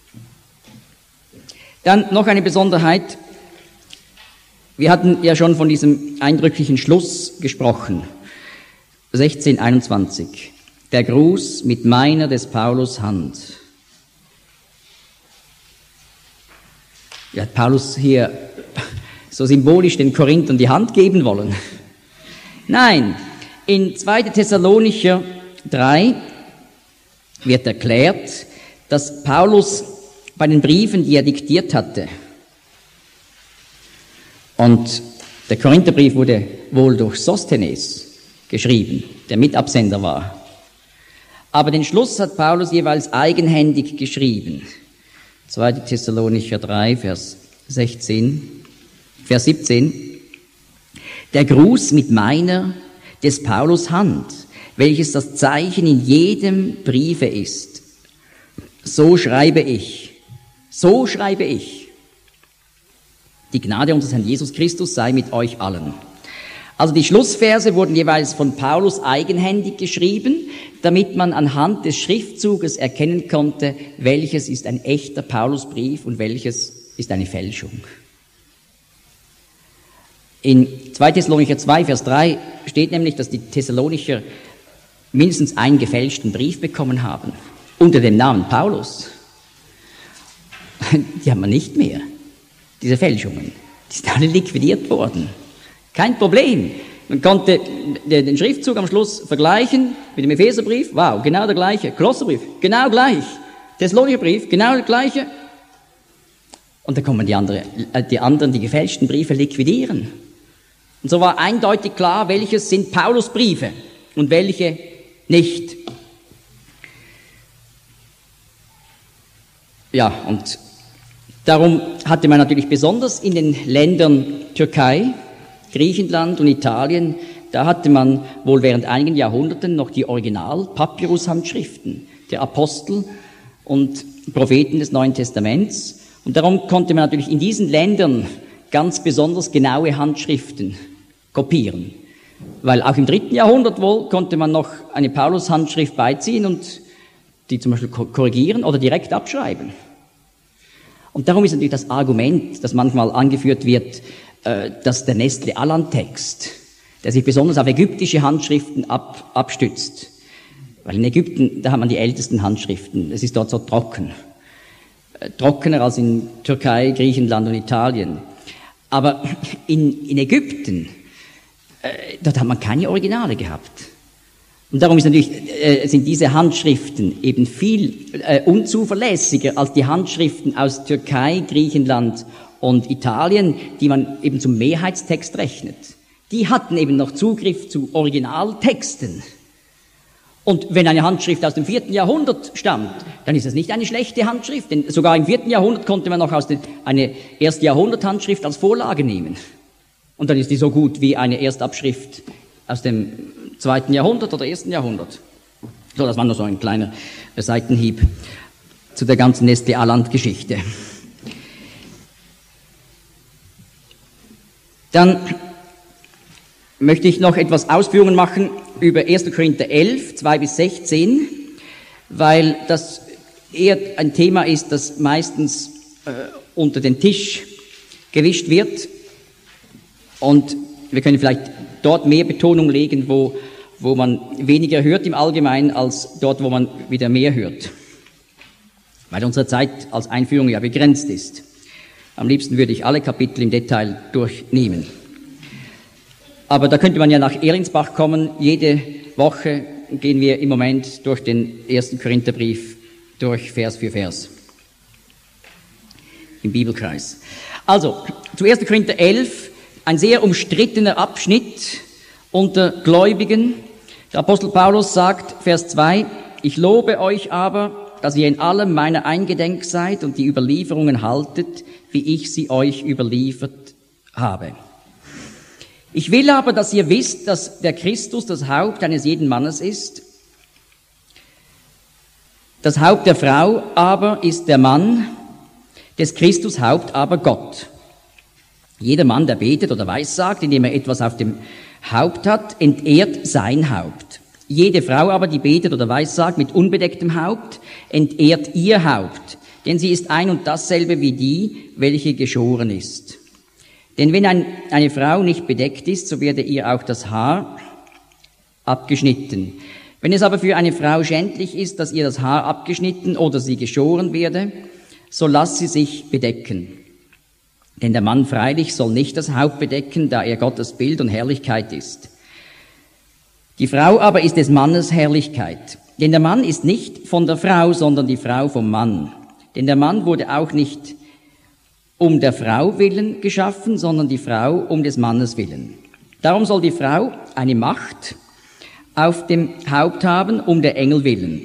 Dann noch eine Besonderheit. Wir hatten ja schon von diesem eindrücklichen Schluss gesprochen. 16,21. Der Gruß mit meiner des Paulus Hand. Ja, hat Paulus hier so symbolisch den Korinthern die Hand geben wollen? Nein, in 2. Thessalonicher 3 wird erklärt, dass Paulus bei den Briefen, die er diktiert hatte, und der Korintherbrief wurde wohl durch Sosthenes geschrieben, der Mitabsender war. Aber den Schluss hat Paulus jeweils eigenhändig geschrieben. 2. Thessalonicher 3, Vers 17. Der Gruß mit meiner, des Paulus Hand, welches das Zeichen in jedem Briefe ist. So schreibe ich. Die Gnade unseres Herrn Jesus Christus sei mit euch allen. Also die Schlussverse wurden jeweils von Paulus eigenhändig geschrieben, damit man anhand des Schriftzuges erkennen konnte, welches ist ein echter Paulusbrief und welches ist eine Fälschung. In 2. Thessalonicher 2, Vers 3 steht nämlich, dass die Thessalonicher mindestens einen gefälschten Brief bekommen haben, unter dem Namen Paulus. Die haben wir nicht mehr, diese Fälschungen. Die sind alle liquidiert worden. Kein Problem. Man konnte den Schriftzug am Schluss vergleichen mit dem Epheserbrief. Wow, genau der gleiche. Kolosserbrief, genau gleich. Thessalonicher Brief, genau der gleiche. Und dann kommen die anderen, die gefälschten Briefe liquidieren. Und so war eindeutig klar, welches sind Paulusbriefe und welche nicht. Ja, und darum hatte man natürlich besonders in den Ländern Türkei, Griechenland und Italien, da hatte man wohl während einigen Jahrhunderten noch die Original-Papyrus-Handschriften der Apostel und Propheten des Neuen Testaments. Und darum konnte man natürlich in diesen Ländern ganz besonders genaue Handschriften kopieren. Weil auch im 3. Jahrhundert wohl konnte man noch eine Paulus-Handschrift beiziehen und die zum Beispiel korrigieren oder direkt abschreiben. Und darum ist natürlich das Argument, das manchmal angeführt wird, dass der Nestle-Aland-Text, der sich besonders auf ägyptische Handschriften abstützt. Weil in Ägypten, da hat man die ältesten Handschriften. Es ist dort so trocken. Trockener als in Türkei, Griechenland und Italien. Aber in Ägypten, dort hat man keine Originale gehabt. Und darum sind diese Handschriften eben viel unzuverlässiger als die Handschriften aus Türkei, Griechenland und Italien, die man eben zum Mehrheitstext rechnet. Die hatten eben noch Zugriff zu Originaltexten. Und wenn eine Handschrift aus dem 4. Jahrhundert stammt, dann ist das nicht eine schlechte Handschrift, denn sogar im 4. Jahrhundert konnte man noch eine 1. Jahrhundert-Handschrift als Vorlage nehmen. Und dann ist die so gut wie eine Erstabschrift aus dem 2. Jahrhundert oder 1. Jahrhundert. So, das war nur so ein kleiner Seitenhieb zu der ganzen Nestle-Aland-Geschichte. Dann möchte ich noch etwas Ausführungen machen über 1. Korinther 11, 2 bis 16, weil das eher ein Thema ist, das meistens unter den Tisch gewischt wird. Und wir können vielleicht dort mehr Betonung legen, wo man weniger hört im Allgemeinen, als dort, wo man wieder mehr hört. Weil unsere Zeit als Einführung ja begrenzt ist. Am liebsten würde ich alle Kapitel im Detail durchnehmen. Aber da könnte man ja nach Ehrinsbach kommen. Jede Woche gehen wir im Moment durch den 1. Korintherbrief durch, Vers für Vers. Im Bibelkreis. Also, zu 1. Korinther 11, ein sehr umstrittener Abschnitt unter Gläubigen. Der Apostel Paulus sagt, Vers 2, ich lobe euch aber, dass ihr in allem meiner eingedenk seid und die Überlieferungen haltet, wie ich sie euch überliefert habe. Ich will aber, dass ihr wisst, dass der Christus das Haupt eines jeden Mannes ist. Das Haupt der Frau aber ist der Mann, des Christus Haupt aber Gott. Jeder Mann, der betet oder weissagt, indem er etwas auf dem Haupt hat, entehrt sein Haupt. Jede Frau aber, die betet oder weissagt mit unbedecktem Haupt, entehrt ihr Haupt, denn sie ist ein und dasselbe wie die, welche geschoren ist. Denn wenn eine Frau nicht bedeckt ist, so werde ihr auch das Haar abgeschnitten. Wenn es aber für eine Frau schändlich ist, dass ihr das Haar abgeschnitten oder sie geschoren werde, so lasst sie sich bedecken. Denn der Mann freilich soll nicht das Haupt bedecken, da er Gottes Bild und Herrlichkeit ist. Die Frau aber ist des Mannes Herrlichkeit. Denn der Mann ist nicht von der Frau, sondern die Frau vom Mann. Denn der Mann wurde auch nicht um der Frau willen geschaffen, sondern die Frau um des Mannes willen. Darum soll die Frau eine Macht auf dem Haupt haben, um der Engel willen.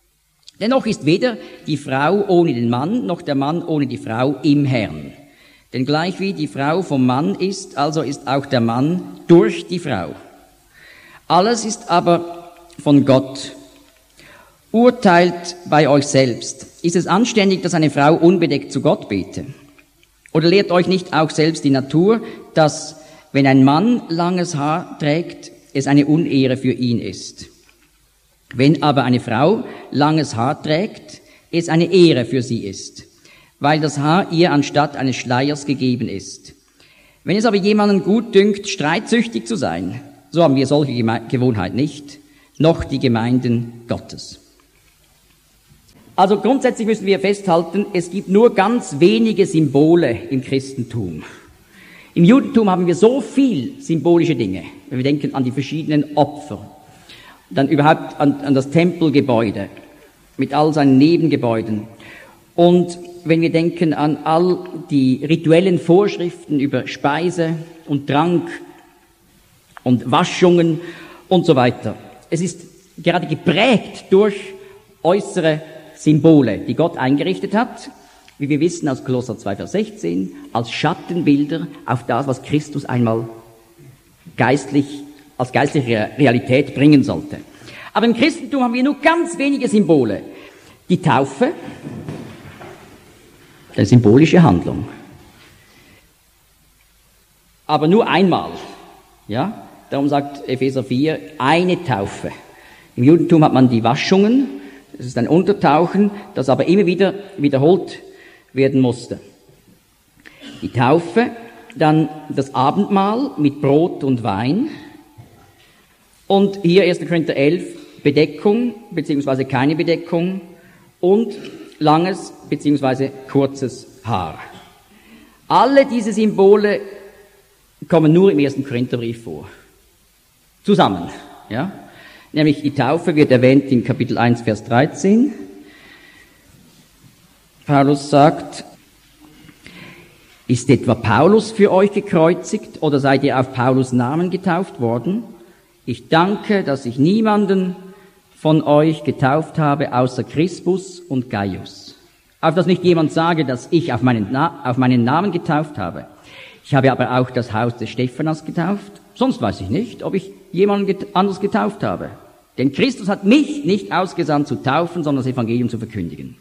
Dennoch ist weder die Frau ohne den Mann, noch der Mann ohne die Frau im Herrn. Denn gleich wie die Frau vom Mann ist, also ist auch der Mann durch die Frau. Alles ist aber von Gott. Urteilt bei euch selbst. Ist es anständig, dass eine Frau unbedeckt zu Gott bete? Oder lehrt euch nicht auch selbst die Natur, dass, wenn ein Mann langes Haar trägt, es eine Unehre für ihn ist? Wenn aber eine Frau langes Haar trägt, es eine Ehre für sie ist, weil das Haar ihr anstatt eines Schleiers gegeben ist. Wenn es aber jemanden gut dünkt, streitsüchtig zu sein, so haben wir solche Gewohnheit nicht, noch die Gemeinden Gottes. Also grundsätzlich müssen wir festhalten, es gibt nur ganz wenige Symbole im Christentum. Im Judentum haben wir so viel symbolische Dinge, wenn wir denken an die verschiedenen Opfer, dann überhaupt an das Tempelgebäude mit all seinen Nebengebäuden. Und wenn wir denken an all die rituellen Vorschriften über Speise und Trank und Waschungen und so weiter. Es ist gerade geprägt durch äußere Symbole, die Gott eingerichtet hat, wie wir wissen aus Kolosser 2, Vers 16, als Schattenbilder auf das, was Christus einmal als geistliche Realität bringen sollte. Aber im Christentum haben wir nur ganz wenige Symbole. Die Taufe, eine symbolische Handlung. Aber nur einmal. Ja? Darum sagt Epheser 4, eine Taufe. Im Judentum hat man die Waschungen, das ist ein Untertauchen, das aber immer wieder wiederholt werden musste. Die Taufe, dann das Abendmahl mit Brot und Wein und hier 1. Korinther 11, Bedeckung bzw. keine Bedeckung und langes bzw. kurzes Haar. Alle diese Symbole kommen nur im 1. Korintherbrief vor. Zusammen, ja? Nämlich die Taufe wird erwähnt in Kapitel 1, Vers 13. Paulus sagt, ist etwa Paulus für euch gekreuzigt oder seid ihr auf Paulus Namen getauft worden? Ich danke, dass ich niemanden von euch getauft habe, außer Crispus und Gaius. Auf dass nicht jemand sage, dass ich auf meinen Namen getauft habe. Ich habe aber auch das Haus des Stephanas getauft. Sonst weiß ich nicht, ob ich jemanden anders getauft habe. Denn Christus hat mich nicht ausgesandt zu taufen, sondern das Evangelium zu verkündigen.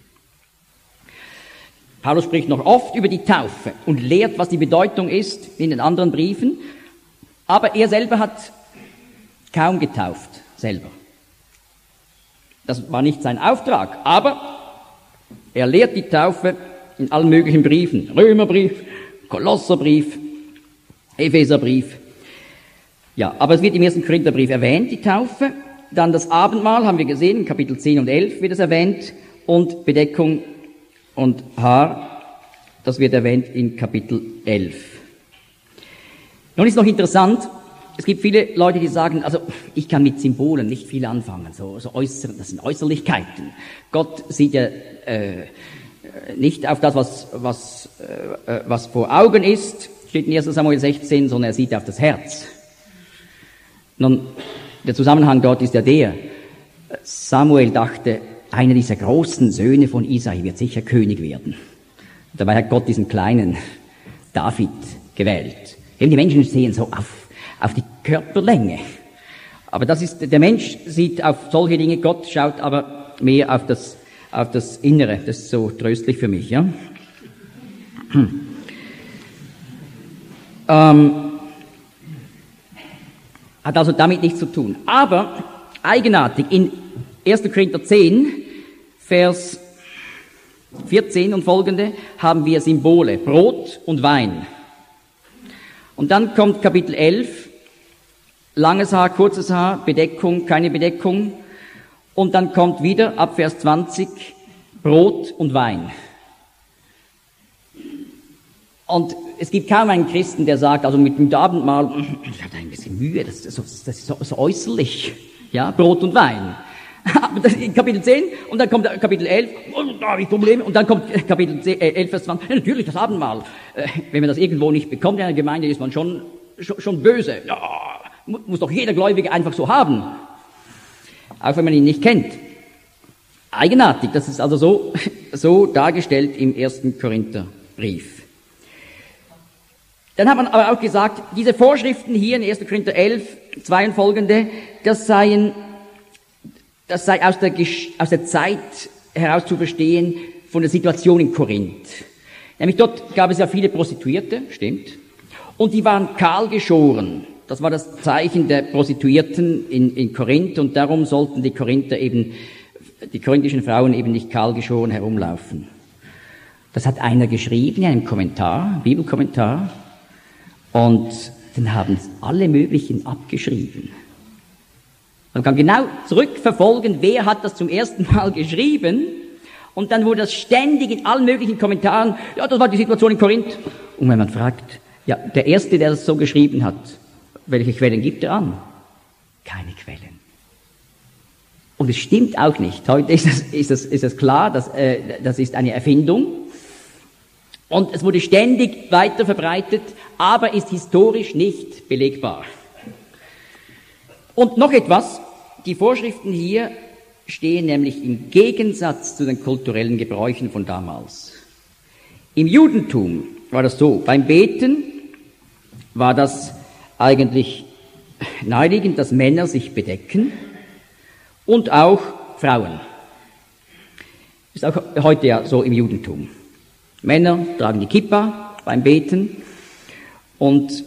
Paulus spricht noch oft über die Taufe und lehrt, was die Bedeutung ist in den anderen Briefen. Aber er selber hat kaum getauft, selber. Das war nicht sein Auftrag, aber er lehrt die Taufe in allen möglichen Briefen. Römerbrief, Kolosserbrief, Epheserbrief. Ja, aber es wird im 1. Korintherbrief erwähnt, die Taufe. Dann das Abendmahl, haben wir gesehen, in Kapitel 10 und 11 wird es erwähnt. Und Bedeckung und Haar, das wird erwähnt in Kapitel 11. Nun ist noch interessant, es gibt viele Leute, die sagen, also ich kann mit Symbolen nicht viel anfangen, das sind Äußerlichkeiten. Gott sieht ja nicht auf das, was vor Augen ist, steht in 1. Samuel 16, sondern er sieht auf das Herz. Nun, der Zusammenhang dort ist ja der, Samuel dachte, einer dieser großen Söhne von Isai wird sicher König werden. Dabei hat Gott diesen kleinen David gewählt. Eben die Menschen sehen so auf die Körperlänge. Aber der Mensch sieht auf solche Dinge, Gott schaut aber mehr auf das Innere. Das ist so tröstlich für mich, ja. Hat also damit nichts zu tun. Aber eigenartig, in 1. Korinther 10, Vers 14 und folgende, haben wir Symbole, Brot und Wein. Und dann kommt Kapitel 11, langes Haar, kurzes Haar, Bedeckung, keine Bedeckung. Und dann kommt wieder ab Vers 20 Brot und Wein. Und es gibt kaum einen Christen, der sagt, also mit dem Abendmahl, ich habe ein bisschen Mühe, das ist so äußerlich, ja, Brot und Wein. Aber das ist Kapitel 10 und dann kommt Kapitel 11, da habe ich Probleme, und dann kommt Kapitel 11, Vers 20, ja, natürlich das Abendmahl. Wenn man das irgendwo nicht bekommt in einer Gemeinde, ist man schon böse. Ja, muss doch jeder Gläubige einfach so haben. Auch wenn man ihn nicht kennt. Eigenartig, das ist also so dargestellt im 1. Korintherbrief. Dann hat man aber auch gesagt, diese Vorschriften hier in 1. Korinther 11, 2 und folgende, das sei aus der Zeit heraus zu verstehen von der Situation in Korinth. Nämlich dort gab es ja viele Prostituierte, stimmt, und die waren kahl geschoren. Das war das Zeichen der Prostituierten in Korinth, und darum sollten die korinthischen Frauen eben nicht kahl geschoren herumlaufen. Das hat einer geschrieben in einem Kommentar, Bibelkommentar, und dann haben es alle möglichen abgeschrieben. Man kann genau zurückverfolgen, wer hat das zum ersten Mal geschrieben, und dann wurde das ständig in allen möglichen Kommentaren, ja, das war die Situation in Korinth. Und wenn man fragt, ja, der Erste, der das so geschrieben hat, welche Quellen gibt er an? Keine Quellen. Und es stimmt auch nicht. Heute ist das klar, das ist eine Erfindung. Und es wurde ständig weiter verbreitet, aber ist historisch nicht belegbar. Und noch etwas, die Vorschriften hier stehen nämlich im Gegensatz zu den kulturellen Gebräuchen von damals. Im Judentum war das so, beim Beten war das eigentlich naheliegend, dass Männer sich bedecken und auch Frauen. Ist auch heute ja so im Judentum. Männer tragen die Kippa beim Beten und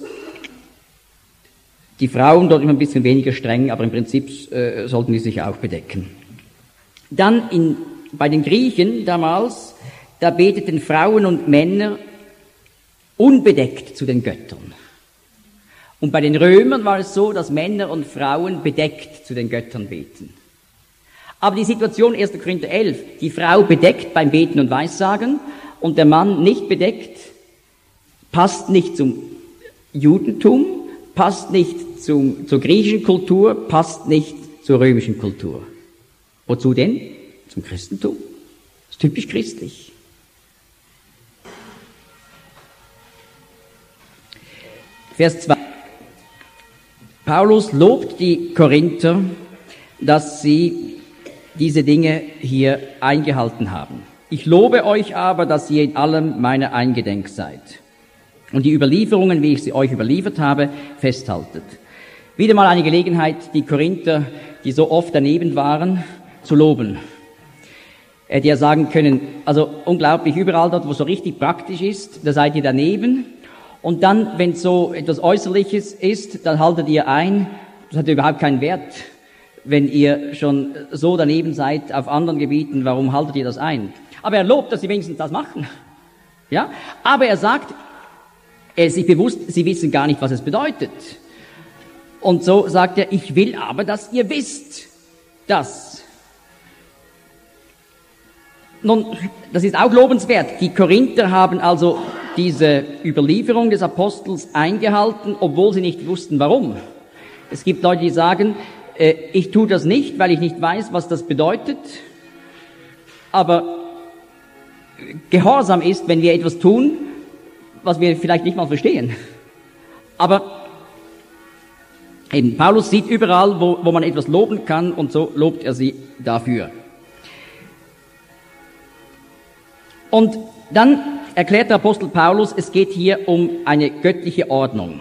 die Frauen dort immer ein bisschen weniger streng, aber im Prinzip sollten die sich auch bedecken. Dann bei den Griechen damals, da beteten Frauen und Männer unbedeckt zu den Göttern. Und bei den Römern war es so, dass Männer und Frauen bedeckt zu den Göttern beten. Aber die Situation 1. Korinther 11, die Frau bedeckt beim Beten und Weissagen und der Mann nicht bedeckt, passt nicht zum Judentum, passt nicht zur griechischen Kultur, passt nicht zur römischen Kultur. Wozu denn? Zum Christentum. Das ist typisch christlich. Vers 2. Paulus lobt die Korinther, dass sie diese Dinge hier eingehalten haben. Ich lobe euch aber, dass ihr in allem meiner eingedenk seid und die Überlieferungen, wie ich sie euch überliefert habe, festhaltet. Wieder mal eine Gelegenheit, die Korinther, die so oft daneben waren, zu loben. Er hätte ja sagen können, also unglaublich, überall dort, wo es so richtig praktisch ist, da seid ihr daneben. Und dann, wenn es so etwas Äußerliches ist, dann haltet ihr ein, das hat überhaupt keinen Wert. Wenn ihr schon so daneben seid auf anderen Gebieten, warum haltet ihr das ein? Aber er lobt, dass sie wenigstens das machen. Ja? Aber er sagt, er ist sich bewusst, sie wissen gar nicht, was es bedeutet. Und so sagt er, ich will aber, dass ihr wisst, dass. Nun, das ist auch lobenswert. Die Korinther haben also diese Überlieferung des Apostels eingehalten, obwohl sie nicht wussten, warum. Es gibt Leute, die sagen, ich tue das nicht, weil ich nicht weiß, was das bedeutet. Aber Gehorsam ist, wenn wir etwas tun, was wir vielleicht nicht mal verstehen. Aber eben, Paulus sieht überall, wo man etwas loben kann, und so lobt er sie dafür. Und dann erklärt der Apostel Paulus, es geht hier um eine göttliche Ordnung.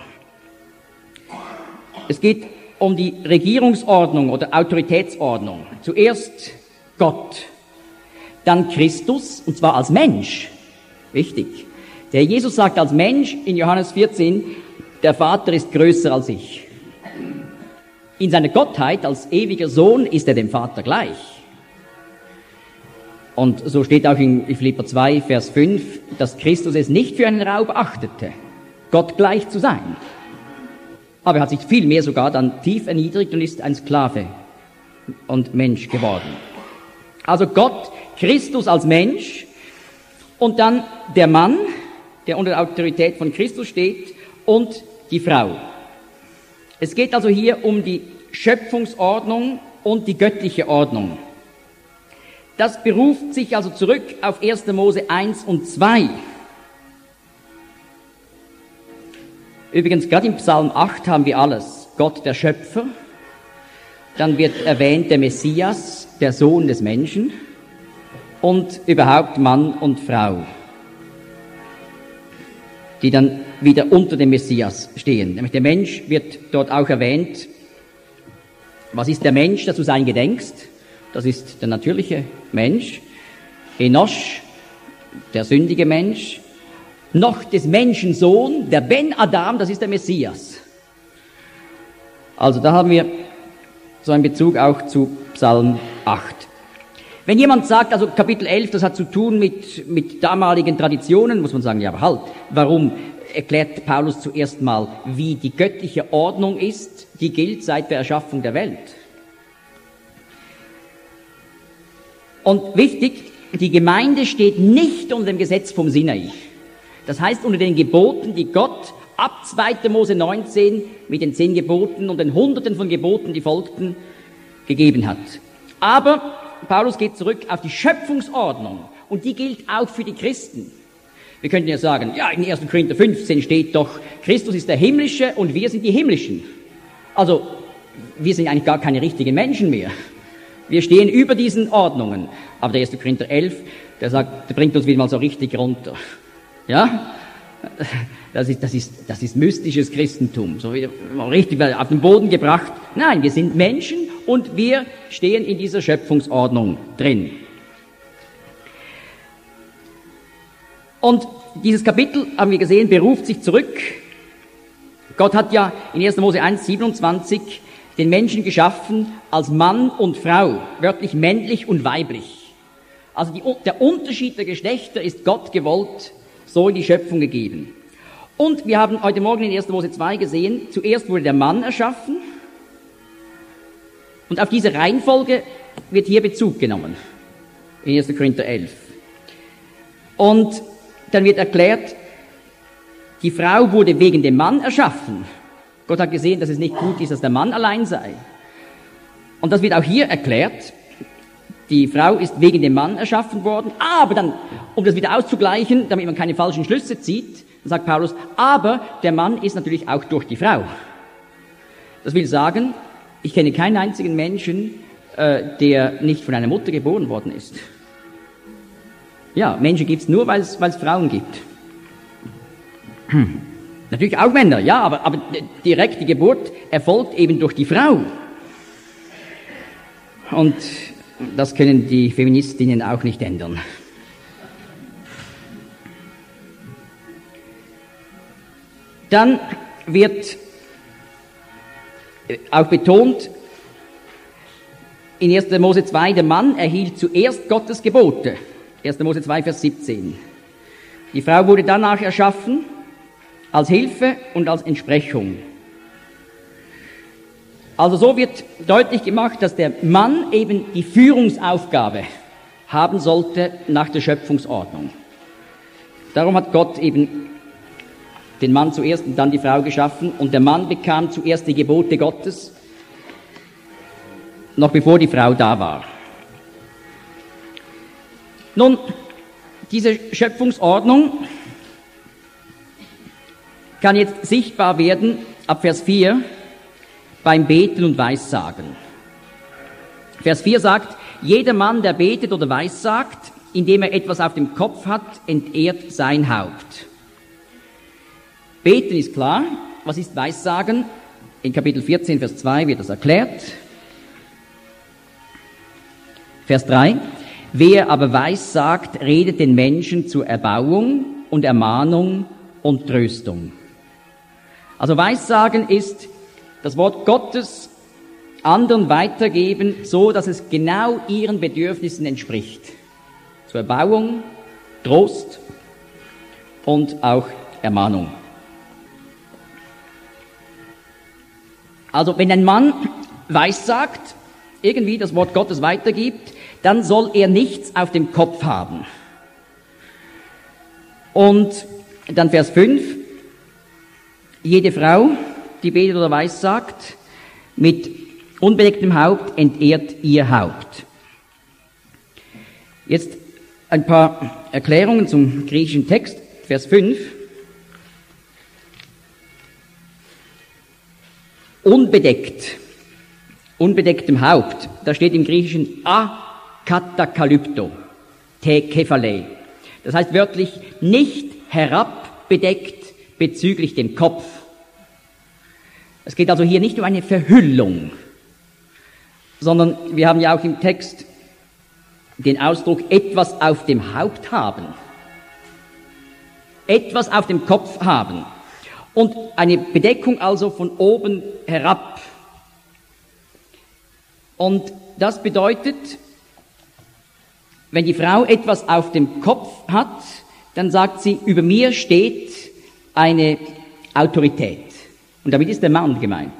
Es geht um die Regierungsordnung oder Autoritätsordnung. Zuerst Gott, dann Christus, und zwar als Mensch. Wichtig. Der Jesus sagt als Mensch in Johannes 14, der Vater ist größer als ich. In seiner Gottheit als ewiger Sohn ist er dem Vater gleich. Und so steht auch in Philipper 2, Vers 5, dass Christus es nicht für einen Raub achtete, Gott gleich zu sein. Aber er hat sich vielmehr sogar dann tief erniedrigt und ist ein Sklave und Mensch geworden. Also Gott, Christus als Mensch und dann der Mann, der unter der Autorität von Christus steht, und die Frau. Es geht also hier um die Schöpfungsordnung und die göttliche Ordnung. Das beruft sich also zurück auf 1. Mose 1 und 2. Übrigens, gerade im Psalm 8 haben wir alles. Gott der Schöpfer, dann wird erwähnt der Messias, der Sohn des Menschen und überhaupt Mann und Frau. die dann wieder unter dem Messias stehen. Nämlich der Mensch wird dort auch erwähnt. Was ist der Mensch, dass du sein gedenkst? Das ist der natürliche Mensch. Enosch, der sündige Mensch. Noch des Menschen Sohn, der Ben Adam, das ist der Messias. Also da haben wir so einen Bezug auch zu Psalm 8. Wenn jemand sagt, also Kapitel 11, das hat zu tun mit damaligen Traditionen, muss man sagen, ja, aber halt, warum erklärt Paulus zuerst mal, wie die göttliche Ordnung ist, die gilt seit der Erschaffung der Welt? Und wichtig, die Gemeinde steht nicht unter dem Gesetz vom Sinai. Das heißt, unter den Geboten, die Gott ab 2. Mose 19 mit den 10 Geboten und den Hunderten von Geboten, die folgten, gegeben hat. Aber Paulus geht zurück auf die Schöpfungsordnung und die gilt auch für die Christen. Wir könnten ja sagen, ja, in 1. Korinther 15 steht doch, Christus ist der Himmlische und wir sind die Himmlischen. Also, wir sind eigentlich gar keine richtigen Menschen mehr. Wir stehen über diesen Ordnungen. Aber der 1. Korinther 11, der bringt uns wieder mal so richtig runter. Ja? Das ist mystisches Christentum. So wieder mal richtig auf den Boden gebracht. Nein, wir sind Menschen und wir stehen in dieser Schöpfungsordnung drin. Und dieses Kapitel, haben wir gesehen, beruft sich zurück. Gott hat ja in 1. Mose 1, 27 den Menschen geschaffen als Mann und Frau, wörtlich männlich und weiblich. Also der Unterschied der Geschlechter ist Gott gewollt, so in die Schöpfung gegeben. Und wir haben heute Morgen in 1. Mose 2 gesehen, zuerst wurde der Mann erschaffen und auf diese Reihenfolge wird hier Bezug genommen, in 1. Korinther 11. Und dann wird erklärt, die Frau wurde wegen dem Mann erschaffen. Gott hat gesehen, dass es nicht gut ist, dass der Mann allein sei. Und das wird auch hier erklärt. Die Frau ist wegen dem Mann erschaffen worden, aber dann, um das wieder auszugleichen, damit man keine falschen Schlüsse zieht, sagt Paulus, aber der Mann ist natürlich auch durch die Frau. Das will sagen, ich kenne keinen einzigen Menschen, der nicht von einer Mutter geboren worden ist. Ja, Menschen gibt's nur, weil es Frauen gibt. Natürlich auch Männer, ja, aber direkt die Geburt erfolgt eben durch die Frau. Und das können die Feministinnen auch nicht ändern. Dann wird auch betont, in 1. Mose 2, der Mann erhielt zuerst Gottes Gebote. 1. Mose 2, Vers 17. Die Frau wurde danach erschaffen, als Hilfe und als Entsprechung. Also so wird deutlich gemacht, dass der Mann eben die Führungsaufgabe haben sollte nach der Schöpfungsordnung. Darum hat Gott eben den Mann zuerst und dann die Frau geschaffen und der Mann bekam zuerst die Gebote Gottes, noch bevor die Frau da war. Nun, diese Schöpfungsordnung kann jetzt sichtbar werden ab Vers 4 beim Beten und Weissagen. Vers 4 sagt, jeder Mann, der betet oder weissagt, indem er etwas auf dem Kopf hat, entehrt sein Haupt. Beten ist klar. Was ist Weissagen? In Kapitel 14, Vers 2 wird das erklärt. Vers 3. Wer aber weissagt, redet den Menschen zur Erbauung und Ermahnung und Tröstung. Also Weissagen ist das Wort Gottes anderen weitergeben, so dass es genau ihren Bedürfnissen entspricht. Zur Erbauung, Trost und auch Ermahnung. Also wenn ein Mann weissagt, irgendwie das Wort Gottes weitergibt, dann soll er nichts auf dem Kopf haben. Und dann Vers 5, jede Frau, die betet oder weissagt, mit unbedecktem Haupt entehrt ihr Haupt. Jetzt ein paar Erklärungen zum griechischen Text, Vers 5. Unbedecktem Haupt, da steht im Griechischen akatakalypto, te kephale. Das heißt wörtlich nicht herabbedeckt, bezüglich dem Kopf. Es geht also hier nicht um eine Verhüllung, sondern wir haben ja auch im Text den Ausdruck etwas auf dem Haupt haben. Etwas auf dem Kopf haben. Und eine Bedeckung also von oben herab. Und das bedeutet, wenn die Frau etwas auf dem Kopf hat, dann sagt sie, über mir steht eine Autorität. Und damit ist der Mann gemeint.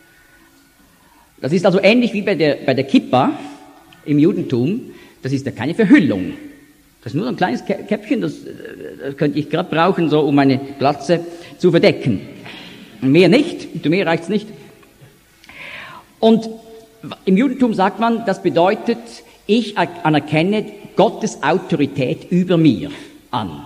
Das ist also ähnlich wie bei der Kippa im Judentum. Das ist ja keine Verhüllung. Das ist nur ein kleines Käppchen, das könnte ich gerade brauchen, so um meine Glatze zu verdecken. Mehr nicht, zu mehr reicht's nicht. Und im Judentum sagt man, das bedeutet, ich anerkenne Gottes Autorität über mir an.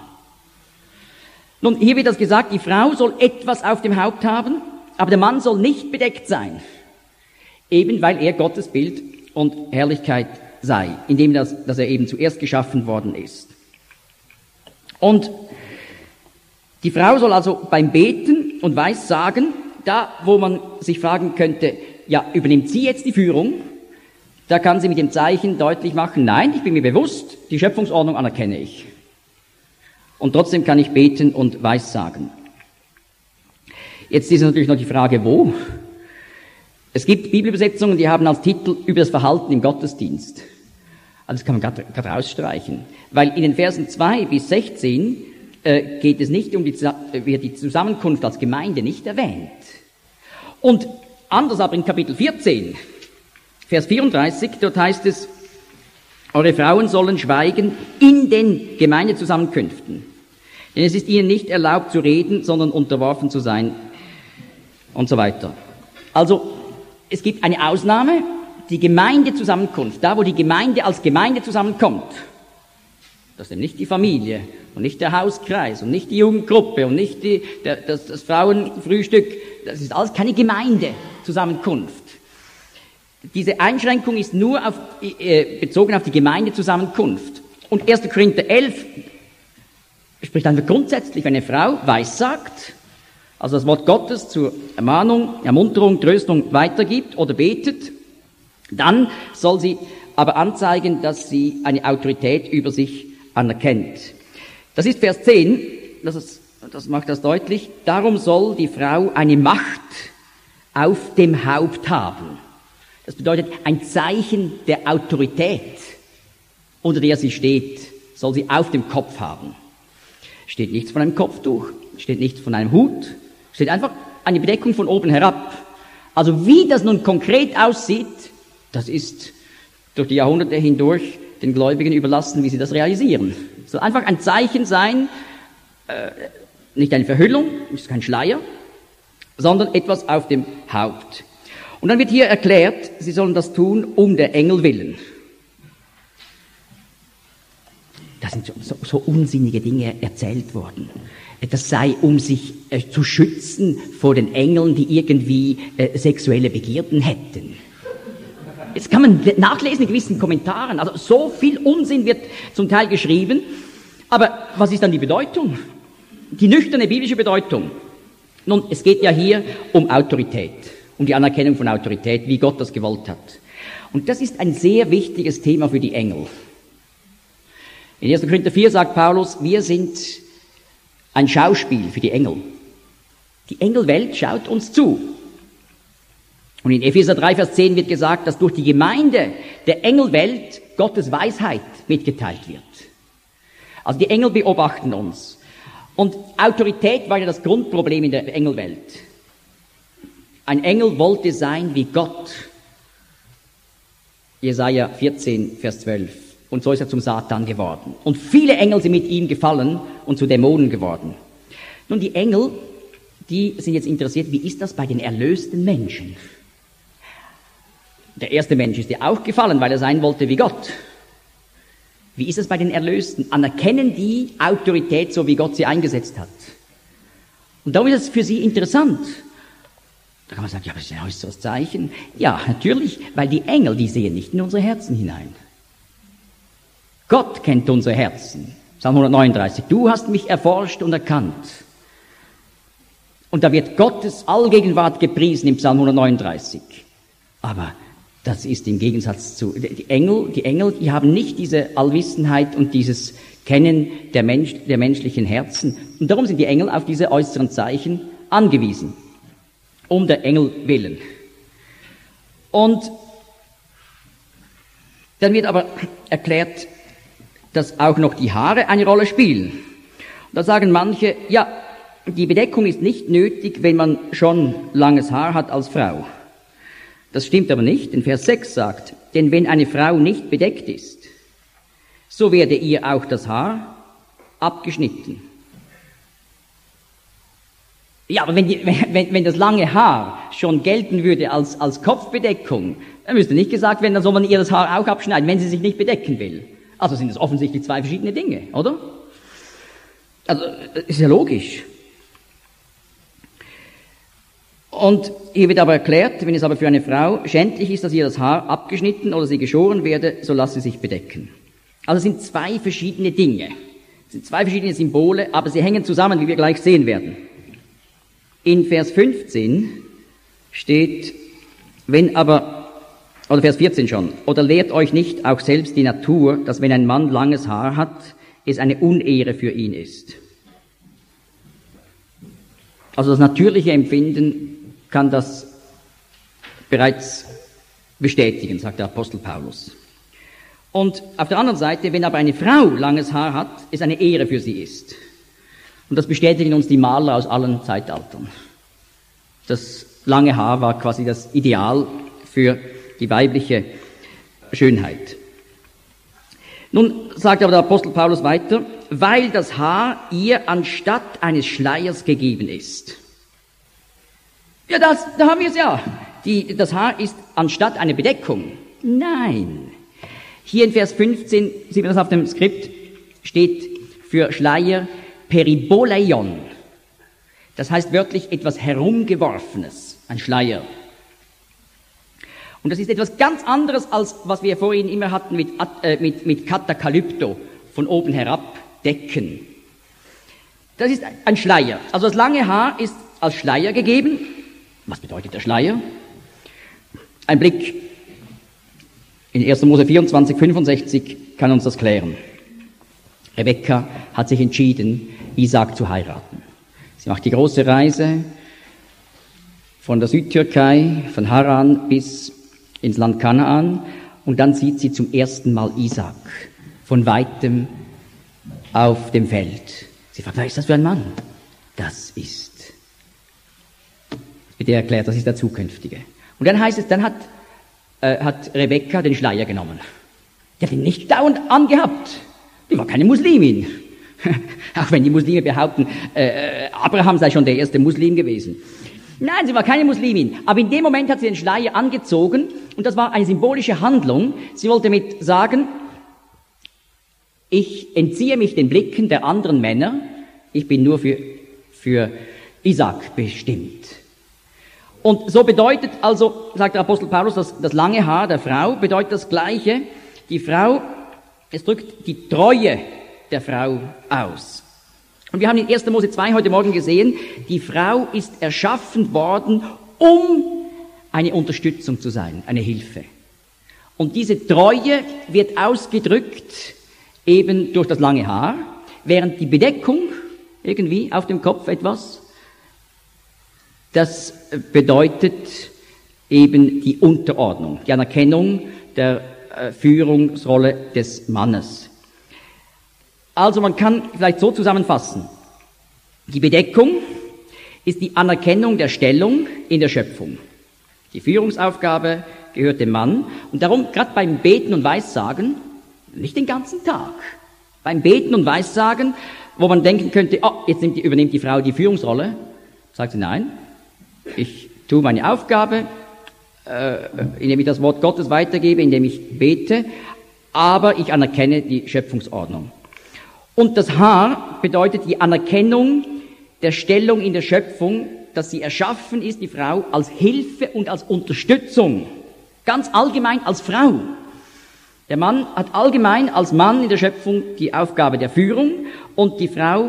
Nun, hier wird das gesagt, die Frau soll etwas auf dem Haupt haben, aber der Mann soll nicht bedeckt sein. Eben weil er Gottes Bild und Herrlichkeit sei, indem dass er eben zuerst geschaffen worden ist. Und die Frau soll also beim Beten und Weissagen, da wo man sich fragen könnte, ja, übernimmt sie jetzt die Führung? Da kann sie mit dem Zeichen deutlich machen, nein, ich bin mir bewusst, die Schöpfungsordnung anerkenne ich. Und trotzdem kann ich beten und Weissagen. Jetzt ist natürlich noch die Frage, wo? Es gibt Bibelübersetzungen, die haben als Titel über das Verhalten im Gottesdienst. Also das kann man gerade rausstreichen. Weil in den Versen 2 bis 16 geht es nicht wird die Zusammenkunft als Gemeinde nicht erwähnt. Und anders aber in Kapitel 14, Vers 34, dort heißt es, eure Frauen sollen schweigen in den Gemeindezusammenkünften. Denn es ist ihnen nicht erlaubt zu reden, sondern unterworfen zu sein und so weiter. Also, es gibt eine Ausnahme, die Gemeindezusammenkunft, da wo die Gemeinde als Gemeinde zusammenkommt. Das ist eben nicht die Familie und nicht der Hauskreis und nicht die Jugendgruppe und nicht das Frauenfrühstück. Das ist alles keine Gemeindezusammenkunft. Diese Einschränkung ist nur bezogen auf die Gemeindezusammenkunft. Und 1. Korinther 11 spricht einfach grundsätzlich, wenn eine Frau weissagt, also das Wort Gottes zur Ermahnung, Ermunterung, Tröstung weitergibt oder betet, dann soll sie aber anzeigen, dass sie eine Autorität über sich anerkennt. Das ist Vers 10, das macht das deutlich. Darum soll die Frau eine Macht auf dem Haupt haben. Das bedeutet, ein Zeichen der Autorität, unter der sie steht, soll sie auf dem Kopf haben. Steht nichts von einem Kopftuch, steht nichts von einem Hut, steht einfach eine Bedeckung von oben herab. Also wie das nun konkret aussieht, das ist durch die Jahrhunderte hindurch den Gläubigen überlassen, wie sie das realisieren. Es soll einfach ein Zeichen sein, nicht eine Verhüllung, ist kein Schleier, sondern etwas auf dem Haupt. Und dann wird hier erklärt, sie sollen das tun um der Engel willen. Da sind so unsinnige Dinge erzählt worden. Das sei, um sich zu schützen vor den Engeln, die irgendwie sexuelle Begierden hätten. Jetzt kann man nachlesen in gewissen Kommentaren. Also so viel Unsinn wird zum Teil geschrieben. Aber was ist dann die Bedeutung? Die nüchterne biblische Bedeutung. Nun, es geht ja hier um Autorität, um die Anerkennung von Autorität, wie Gott das gewollt hat. Und das ist ein sehr wichtiges Thema für die Engel. In 1. Korinther 4 sagt Paulus, wir sind ein Schauspiel für die Engel. Die Engelwelt schaut uns zu. Und in Epheser 3, Vers 10 wird gesagt, dass durch die Gemeinde der Engelwelt Gottes Weisheit mitgeteilt wird. Also die Engel beobachten uns. Und Autorität war ja das Grundproblem in der Engelwelt. Ein Engel wollte sein wie Gott. Jesaja 14, Vers 12. Und so ist er zum Satan geworden. Und viele Engel sind mit ihm gefallen und zu Dämonen geworden. Nun, die Engel, die sind jetzt interessiert, wie ist das bei den erlösten Menschen? Der erste Mensch ist ja auch gefallen, weil er sein wollte wie Gott. Wie ist es bei den Erlösten? Anerkennen die Autorität, so wie Gott sie eingesetzt hat? Und darum ist es für sie interessant. Da kann man sagen, ja, aber das ist ein äußeres Zeichen. Ja, natürlich, weil die Engel, die sehen nicht in unsere Herzen hinein. Gott kennt unsere Herzen. Psalm 139. Du hast mich erforscht und erkannt. Und da wird Gottes Allgegenwart gepriesen im Psalm 139. Aber das ist im Gegensatz zu, die Engel, die haben nicht diese Allwissenheit und dieses Kennen der menschlichen Herzen. Und darum sind die Engel auf diese äußeren Zeichen angewiesen. Um der Engel willen. Und dann wird aber erklärt, dass auch noch die Haare eine Rolle spielen. Und da sagen manche, ja, die Bedeckung ist nicht nötig, wenn man schon langes Haar hat als Frau. Das stimmt aber nicht, denn Vers 6 sagt, denn wenn eine Frau nicht bedeckt ist, so werde ihr auch das Haar abgeschnitten. Ja, aber wenn das lange Haar schon gelten würde als Kopfbedeckung, dann müsste nicht gesagt werden, dann soll man ihr das Haar auch abschneiden, wenn sie sich nicht bedecken will. Also sind es offensichtlich zwei verschiedene Dinge, oder? Also, ist ja logisch. Und hier wird aber erklärt, wenn es aber für eine Frau schändlich ist, dass ihr das Haar abgeschnitten oder sie geschoren werde, so lasse sie sich bedecken. Also es sind zwei verschiedene Dinge. Es sind zwei verschiedene Symbole, aber sie hängen zusammen, wie wir gleich sehen werden. In Vers 15 steht, oder Vers 14 schon, oder lehrt euch nicht auch selbst die Natur, dass wenn ein Mann langes Haar hat, es eine Unehre für ihn ist. Also das natürliche Empfinden kann das bereits bestätigen, sagt der Apostel Paulus. Und auf der anderen Seite, wenn aber eine Frau langes Haar hat, es eine Ehre für sie ist. Und das bestätigen uns die Maler aus allen Zeitaltern. Das lange Haar war quasi das Ideal für die weibliche Schönheit. Nun sagt aber der Apostel Paulus weiter, weil das Haar ihr anstatt eines Schleiers gegeben ist. Ja, da haben wir es ja. Das Haar ist anstatt einer Bedeckung. Nein. Hier in Vers 15, sieht man das auf dem Skript, steht für Schleier Periboleion. Das heißt wörtlich etwas Herumgeworfenes, ein Schleier. Und das ist etwas ganz anderes, als was wir vorhin immer hatten mit Katakalypto, von oben herab decken. Das ist ein Schleier. Also das lange Haar ist als Schleier gegeben. Was bedeutet der Schleier? Ein Blick in 1. Mose 24, 65 kann uns das klären. Rebekka hat sich entschieden, Isaak zu heiraten. Sie macht die große Reise von der Südtürkei, von Haran bis ins Land Kanaan, und dann sieht sie zum ersten Mal Isaak von weitem auf dem Feld. Sie fragt, was ist das für ein Mann? Das ist, wird ihr erklärt, das ist der Zukünftige. Und dann heißt es, dann hat Rebekka den Schleier genommen. Die hat ihn nicht dauernd angehabt. Die war keine Muslimin. Auch wenn die Muslime behaupten, Abraham sei schon der erste Muslim gewesen. Nein, sie war keine Muslimin. Aber in dem Moment hat sie den Schleier angezogen und das war eine symbolische Handlung. Sie wollte damit sagen, ich entziehe mich den Blicken der anderen Männer. Ich bin nur für Isaak bestimmt. Und so bedeutet also, sagt der Apostel Paulus, das lange Haar der Frau bedeutet das Gleiche. Die Frau, es drückt die Treue der Frau aus. Und wir haben in 1. Mose 2 heute Morgen gesehen, die Frau ist erschaffen worden, um eine Unterstützung zu sein, eine Hilfe. Und diese Treue wird ausgedrückt eben durch das lange Haar, während die Bedeckung irgendwie auf dem Kopf etwas, das bedeutet eben die Unterordnung, die Anerkennung der Führungsrolle des Mannes. Also man kann vielleicht so zusammenfassen, die Bedeckung ist die Anerkennung der Stellung in der Schöpfung. Die Führungsaufgabe gehört dem Mann und darum, gerade beim Beten und Weissagen, nicht den ganzen Tag, beim Beten und Weissagen, wo man denken könnte, jetzt übernimmt die Frau die Führungsrolle, sagt sie, nein, ich tue meine Aufgabe, indem ich das Wort Gottes weitergebe, indem ich bete, aber ich anerkenne die Schöpfungsordnung. Und das Haar bedeutet die Anerkennung der Stellung in der Schöpfung, dass sie erschaffen ist, die Frau, als Hilfe und als Unterstützung. Ganz allgemein als Frau. Der Mann hat allgemein als Mann in der Schöpfung die Aufgabe der Führung und die Frau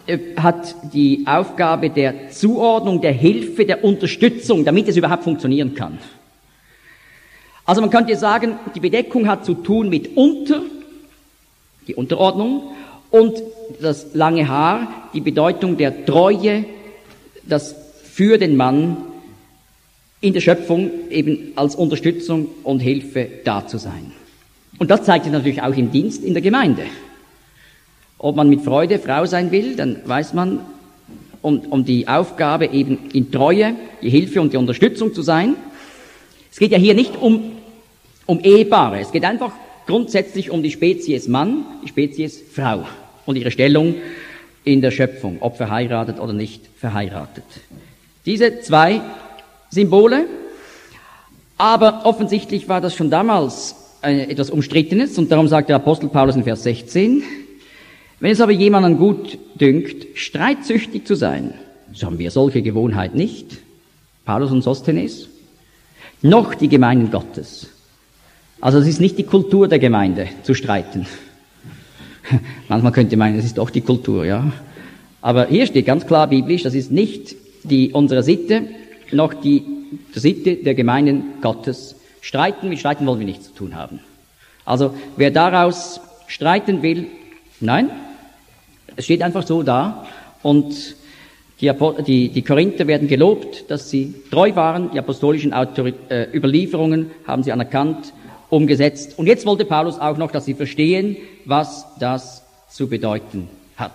hat die Aufgabe der Zuordnung, der Hilfe, der Unterstützung, damit es überhaupt funktionieren kann. Also man könnte sagen, die Bedeckung hat zu tun mit die Unterordnung, und das lange Haar, die Bedeutung der Treue, das für den Mann in der Schöpfung eben als Unterstützung und Hilfe da zu sein. Und das zeigt sich natürlich auch im Dienst in der Gemeinde. Ob man mit Freude Frau sein will, dann weiß man um die Aufgabe eben in Treue, die Hilfe und die Unterstützung zu sein. Es geht ja hier nicht um Ehepaare, es geht einfach grundsätzlich um die Spezies Mann, die Spezies Frau und ihre Stellung in der Schöpfung, ob verheiratet oder nicht verheiratet. Diese zwei Symbole, aber offensichtlich war das schon damals etwas Umstrittenes, und darum sagt der Apostel Paulus in Vers 16, wenn es aber jemandem gut dünkt, streitsüchtig zu sein, so haben wir solche Gewohnheit nicht, Paulus und Sosthenes, noch die Gemeinden Gottes. Also es ist nicht die Kultur der Gemeinde, zu streiten. Manchmal könnte man meinen, es ist doch die Kultur, ja. Aber hier steht ganz klar biblisch, das ist nicht unsere Sitte, noch die Sitte der Gemeinden Gottes. Mit Streiten wollen wir nichts zu tun haben. Also wer daraus streiten will, nein, es steht einfach so da, und die Korinther werden gelobt, dass sie treu waren, die apostolischen Überlieferungen haben sie anerkannt, umgesetzt. Und jetzt wollte Paulus auch noch, dass sie verstehen, was das zu bedeuten hat.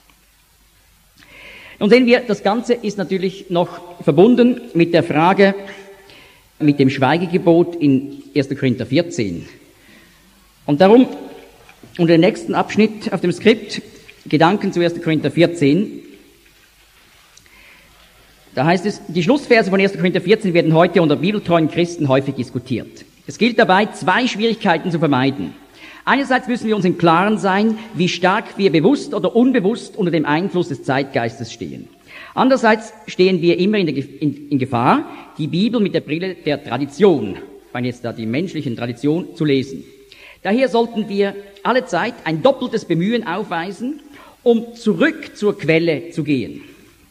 Nun sehen wir, das Ganze ist natürlich noch verbunden mit der Frage, mit dem Schweigegebot in 1. Korinther 14. Und darum, unter dem nächsten Abschnitt auf dem Skript, Gedanken zu 1. Korinther 14, da heißt es, die Schlussverse von 1. Korinther 14 werden heute unter bibeltreuen Christen häufig diskutiert. Es gilt dabei, zwei Schwierigkeiten zu vermeiden. Einerseits müssen wir uns im Klaren sein, wie stark wir bewusst oder unbewusst unter dem Einfluss des Zeitgeistes stehen. Andererseits stehen wir immer in Gefahr, die Bibel mit der Brille der Tradition, ich meine jetzt da die menschlichen Tradition, zu lesen. Daher sollten wir allezeit ein doppeltes Bemühen aufweisen, um zurück zur Quelle zu gehen.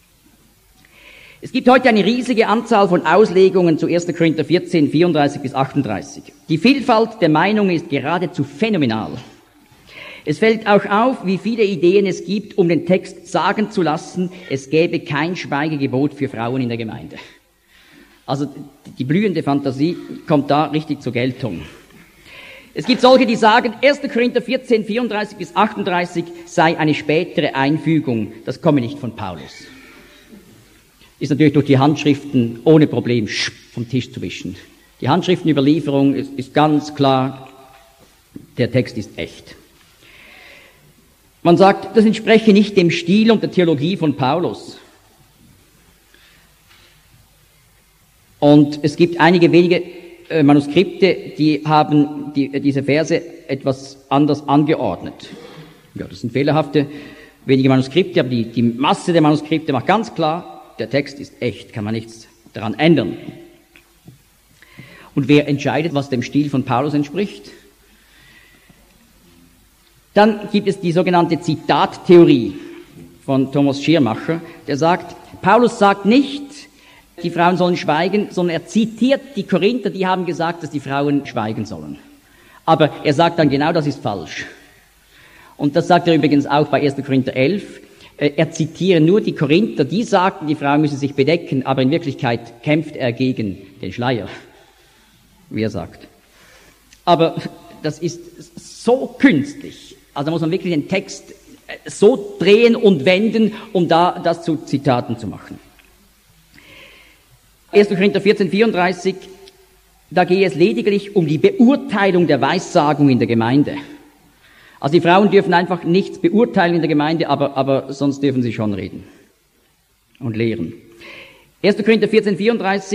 Es gibt heute eine riesige Anzahl von Auslegungen zu 1. Korinther 14, 34 bis 38. Die Vielfalt der Meinungen ist geradezu phänomenal. Es fällt auch auf, wie viele Ideen es gibt, um den Text sagen zu lassen, es gäbe kein Schweigegebot für Frauen in der Gemeinde. Also die blühende Fantasie kommt da richtig zur Geltung. Es gibt solche, die sagen, 1. Korinther 14, 34 bis 38 sei eine spätere Einfügung, das komme nicht von Paulus. Ist natürlich durch die Handschriften ohne Problem vom Tisch zu wischen. Die Handschriftenüberlieferung ist ganz klar, der Text ist echt. Man sagt, das entspreche nicht dem Stil und der Theologie von Paulus. Und es gibt einige wenige Manuskripte, die haben diese Verse etwas anders angeordnet. Ja, das sind fehlerhafte wenige Manuskripte, aber die Masse der Manuskripte macht ganz klar, der Text ist echt, kann man nichts daran ändern. Und wer entscheidet, was dem Stil von Paulus entspricht? Dann gibt es die sogenannte Zitattheorie von Thomas Schirmacher, der sagt, Paulus sagt nicht, die Frauen sollen schweigen, sondern er zitiert die Korinther, die haben gesagt, dass die Frauen schweigen sollen. Aber er sagt dann genau, das ist falsch. Und das sagt er übrigens auch bei 1. Korinther 11. Er zitiert nur die Korinther, die sagten, die Frauen müssen sich bedecken, aber in Wirklichkeit kämpft er gegen den Schleier, wie er sagt. Aber das ist so künstlich, also da muss man wirklich den Text so drehen und wenden, um das zu Zitaten zu machen. 1. Korinther 14, 34, da gehe es lediglich um die Beurteilung der Weissagung in der Gemeinde. Also die Frauen dürfen einfach nichts beurteilen in der Gemeinde, aber sonst dürfen sie schon reden und lehren. 1. Korinther 14, 34.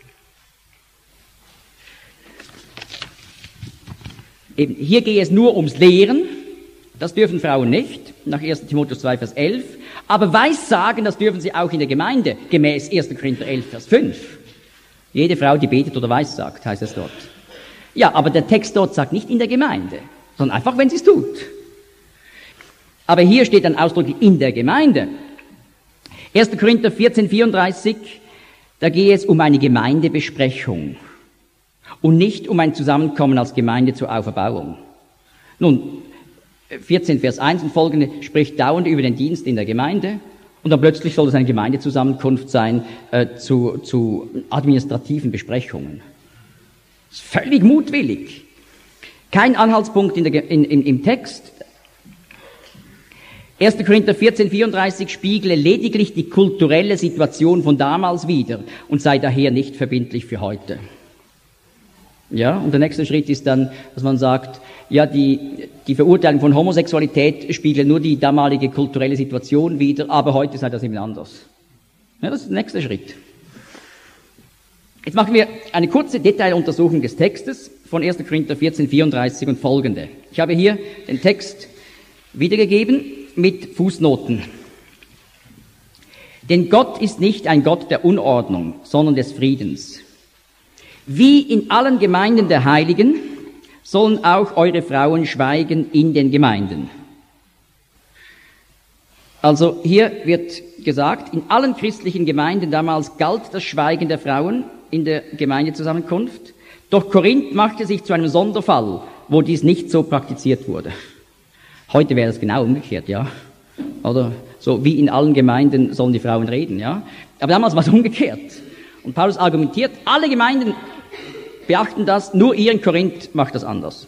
Eben, hier gehe es nur ums Lehren, das dürfen Frauen nicht, nach 1. Timotheus 2, Vers 11. Aber Weissagen, das dürfen sie auch in der Gemeinde, gemäß 1. Korinther 11, Vers 5. Jede Frau, die betet oder weissagt, heißt es dort. Ja, aber der Text dort sagt nicht in der Gemeinde, sondern einfach, wenn sie es tut. Aber hier steht dann ausdrücklich in der Gemeinde. 1. Korinther 14,34, da gehe es um eine Gemeindebesprechung und nicht um ein Zusammenkommen als Gemeinde zur Auferbauung. Nun, 14 Vers 1 und folgende spricht dauernd über den Dienst in der Gemeinde und dann plötzlich soll es eine Gemeindezusammenkunft sein zu administrativen Besprechungen. Das ist völlig mutwillig. Kein Anhaltspunkt im Text. 1. Korinther 14,34 spiegle lediglich die kulturelle Situation von damals wider und sei daher nicht verbindlich für heute. Ja, und der nächste Schritt ist dann, dass man sagt, ja, die Verurteilung von Homosexualität spiegelt nur die damalige kulturelle Situation wider, aber heute sei das eben anders. Ja, das ist der nächste Schritt. Jetzt machen wir eine kurze Detailuntersuchung des Textes von 1. Korinther 14,34 und folgende. Ich habe hier den Text wiedergegeben mit Fußnoten. Denn Gott ist nicht ein Gott der Unordnung, sondern des Friedens. Wie in allen Gemeinden der Heiligen sollen auch eure Frauen schweigen in den Gemeinden. Also hier wird gesagt, in allen christlichen Gemeinden damals galt das Schweigen der Frauen in der Gemeindezusammenkunft. Doch Korinth machte sich zu einem Sonderfall, wo dies nicht so praktiziert wurde. Heute wäre es genau umgekehrt, ja. Oder so wie in allen Gemeinden sollen die Frauen reden, ja. Aber damals war es umgekehrt. Und Paulus argumentiert, alle Gemeinden beachten das, nur ihr in Korinth macht das anders.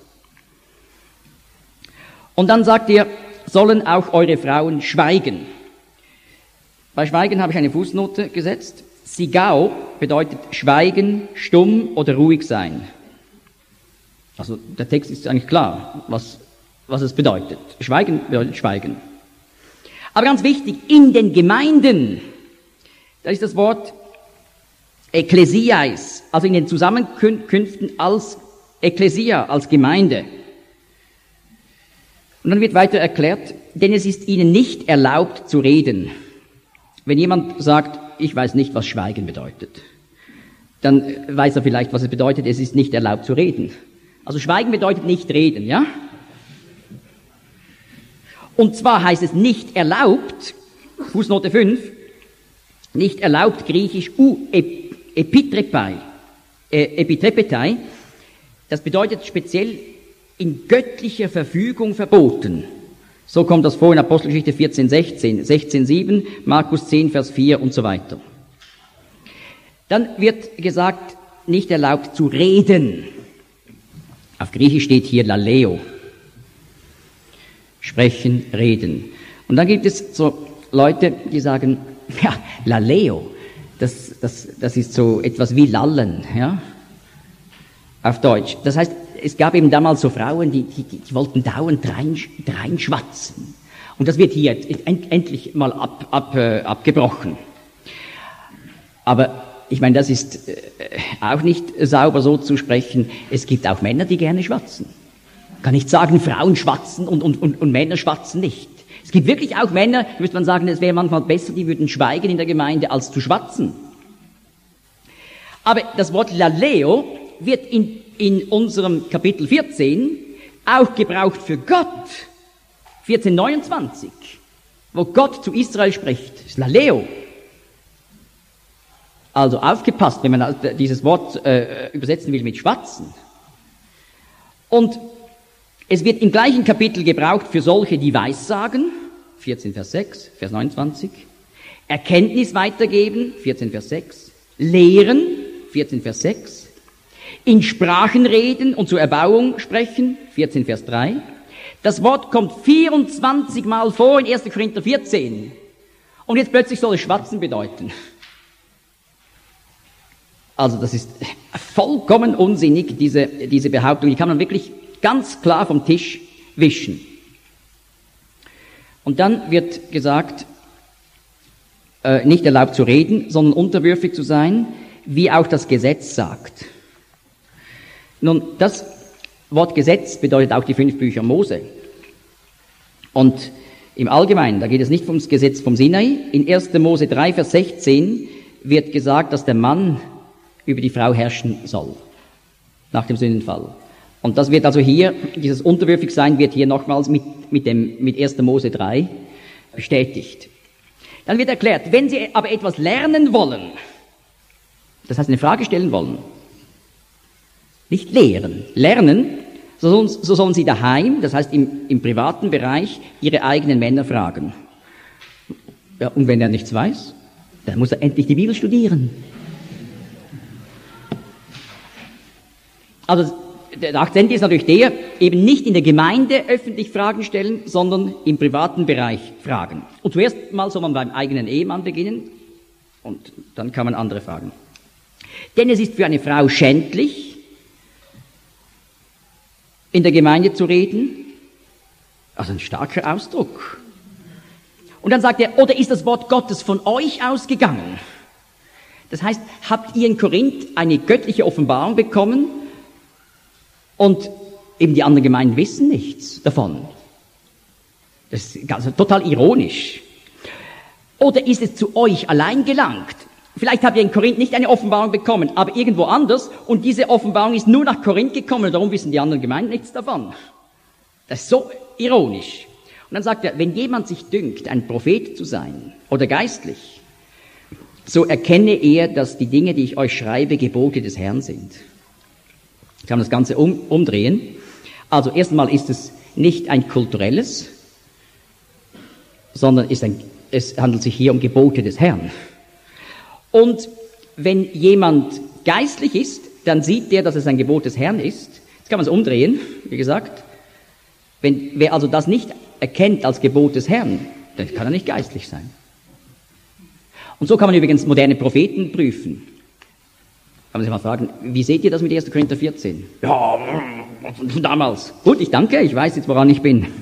Und dann sagt er, sollen auch eure Frauen schweigen. Bei Schweigen habe ich eine Fußnote gesetzt. Sigao bedeutet schweigen, stumm oder ruhig sein. Also der Text ist eigentlich klar, was es bedeutet. Schweigen bedeutet schweigen. Aber ganz wichtig, in den Gemeinden, da ist das Wort Ekklesiais, also in den Zusammenkünften als Ekklesia, als Gemeinde. Und dann wird weiter erklärt, denn es ist ihnen nicht erlaubt zu reden. Wenn jemand sagt, ich weiß nicht, was Schweigen bedeutet, dann weiß er vielleicht, was es bedeutet, es ist nicht erlaubt zu reden. Also Schweigen bedeutet nicht reden, ja? Und zwar heißt es nicht erlaubt, Fußnote 5, nicht erlaubt, griechisch epitrepetai, das bedeutet speziell in göttlicher Verfügung verboten. So kommt das vor in Apostelgeschichte 14,16, 16,7, Markus 10, Vers 4 und so weiter. Dann wird gesagt, nicht erlaubt zu reden. Auf Griechisch steht hier laleo. Sprechen, reden. Und dann gibt es so Leute, die sagen, ja, laleo, das ist so etwas wie lallen, ja, auf Deutsch. Das heißt, es gab eben damals so Frauen, die wollten dauernd reinschwatzen. Und das wird hier endlich mal abgebrochen. Aber ich meine, das ist auch nicht sauber so zu sprechen. Es gibt auch Männer, die gerne schwatzen. Man kann nicht sagen, Frauen schwatzen und Männer schwatzen nicht. Es gibt wirklich auch Männer, da müsste man sagen, es wäre manchmal besser, die würden schweigen in der Gemeinde, als zu schwatzen. Aber das Wort laleo wird in unserem Kapitel 14 auch gebraucht für Gott. 14,29, wo Gott zu Israel spricht. Das ist laleo. Also aufgepasst, wenn man dieses Wort übersetzen will mit schwatzen. Und es wird im gleichen Kapitel gebraucht für solche, die Weissagen, 14 Vers 6, Vers 29, Erkenntnis weitergeben, 14 Vers 6, Lehren, 14 Vers 6, in Sprachen reden und zur Erbauung sprechen, 14 Vers 3. Das Wort kommt 24 Mal vor in 1. Korinther 14. Und jetzt plötzlich soll es schwatzen bedeuten. Also das ist vollkommen unsinnig, diese Behauptung. Die kann man wirklich ganz klar vom Tisch wischen. Und dann wird gesagt, nicht erlaubt zu reden, sondern unterwürfig zu sein, wie auch das Gesetz sagt. Nun, das Wort Gesetz bedeutet auch die 5 Bücher Mose. Und im Allgemeinen, da geht es nicht ums Gesetz vom Sinai. In 1. Mose 3, Vers 16 wird gesagt, dass der Mann über die Frau herrschen soll, nach dem Sündenfall. Und das wird also hier, dieses Unterwürfigsein wird hier nochmals mit mit 1. Mose 3 bestätigt. Dann wird erklärt, wenn Sie aber etwas lernen wollen, das heißt eine Frage stellen wollen, nicht lehren, lernen, so sollen Sie daheim, das heißt im privaten Bereich, Ihre eigenen Männer fragen. Ja, und wenn er nichts weiß, dann muss er endlich die Bibel studieren. Also der Akzent ist natürlich der, eben nicht in der Gemeinde öffentlich Fragen stellen, sondern im privaten Bereich fragen. Und zuerst mal soll man beim eigenen Ehemann beginnen und dann kann man andere fragen. Denn es ist für eine Frau schändlich, in der Gemeinde zu reden. Also ein starker Ausdruck. Und dann sagt er, oder ist das Wort Gottes von euch ausgegangen? Das heißt, habt ihr in Korinth eine göttliche Offenbarung bekommen und eben die anderen Gemeinden wissen nichts davon? Das ist total ironisch. Oder ist es zu euch allein gelangt? Vielleicht habt ihr in Korinth nicht eine Offenbarung bekommen, aber irgendwo anders und diese Offenbarung ist nur nach Korinth gekommen und darum wissen die anderen Gemeinden nichts davon. Das ist so ironisch. Und dann sagt er, wenn jemand sich dünkt, ein Prophet zu sein oder geistlich, so erkenne er, dass die Dinge, die ich euch schreibe, Gebote des Herrn sind. Ich kann das Ganze umdrehen. Also erst einmal ist es nicht ein kulturelles, sondern es handelt sich hier um Gebote des Herrn. Und wenn jemand geistlich ist, dann sieht der, dass es ein Gebot des Herrn ist. Jetzt kann man es umdrehen, wie gesagt. Wer also das nicht erkennt als Gebot des Herrn, dann kann er nicht geistlich sein. Und so kann man übrigens moderne Propheten prüfen. Kann man sich mal fragen, wie seht ihr das mit 1. Korinther 14? Ja, von damals. Gut, ich danke, ich weiß jetzt, woran ich bin.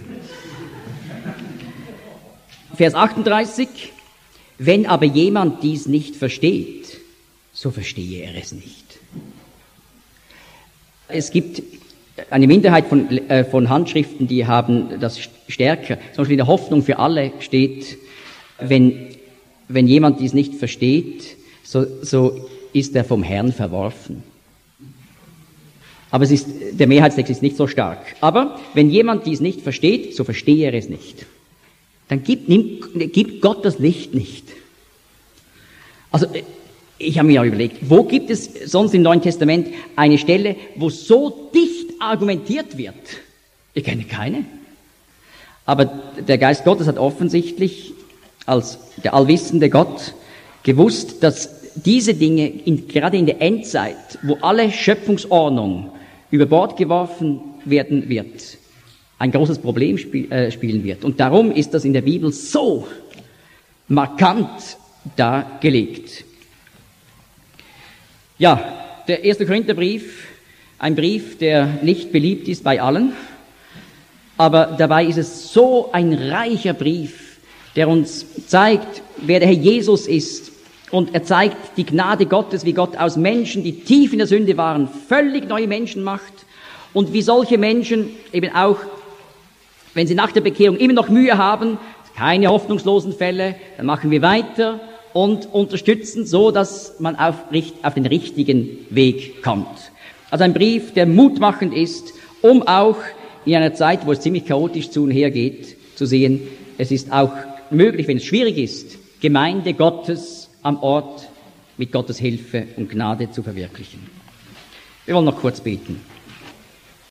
Vers 38. Wenn aber jemand dies nicht versteht, so verstehe er es nicht. Es gibt eine Minderheit von Handschriften, die haben das stärker. Zum Beispiel in der Hoffnung für alle steht, wenn jemand dies nicht versteht, so ist er vom Herrn verworfen. Aber der Mehrheitstext ist nicht so stark. Aber wenn jemand dies nicht versteht, so verstehe er es nicht. Dann gibt Gott das Licht nicht. Also ich habe mir auch überlegt, wo gibt es sonst im Neuen Testament eine Stelle, wo so dicht argumentiert wird? Ich kenne keine. Aber der Geist Gottes hat offensichtlich als der allwissende Gott gewusst, dass diese Dinge gerade in der Endzeit, wo alle Schöpfungsordnung über Bord geworfen werden wird, ein großes Problem spielen wird. Und darum ist das in der Bibel so markant dargelegt. Ja, der 1. Korintherbrief, ein Brief, der nicht beliebt ist bei allen, aber dabei ist es so ein reicher Brief, der uns zeigt, wer der Herr Jesus ist. Und er zeigt die Gnade Gottes, wie Gott aus Menschen, die tief in der Sünde waren, völlig neue Menschen macht. Und wie solche Menschen eben auch, wenn sie nach der Bekehrung immer noch Mühe haben, keine hoffnungslosen Fälle, dann machen wir weiter und unterstützen, so dass man auf den richtigen Weg kommt. Also ein Brief, der mutmachend ist, um auch in einer Zeit, wo es ziemlich chaotisch zu und her geht, zu sehen, es ist auch möglich, wenn es schwierig ist, Gemeinde Gottes am Ort mit Gottes Hilfe und Gnade zu verwirklichen. Wir wollen noch kurz beten.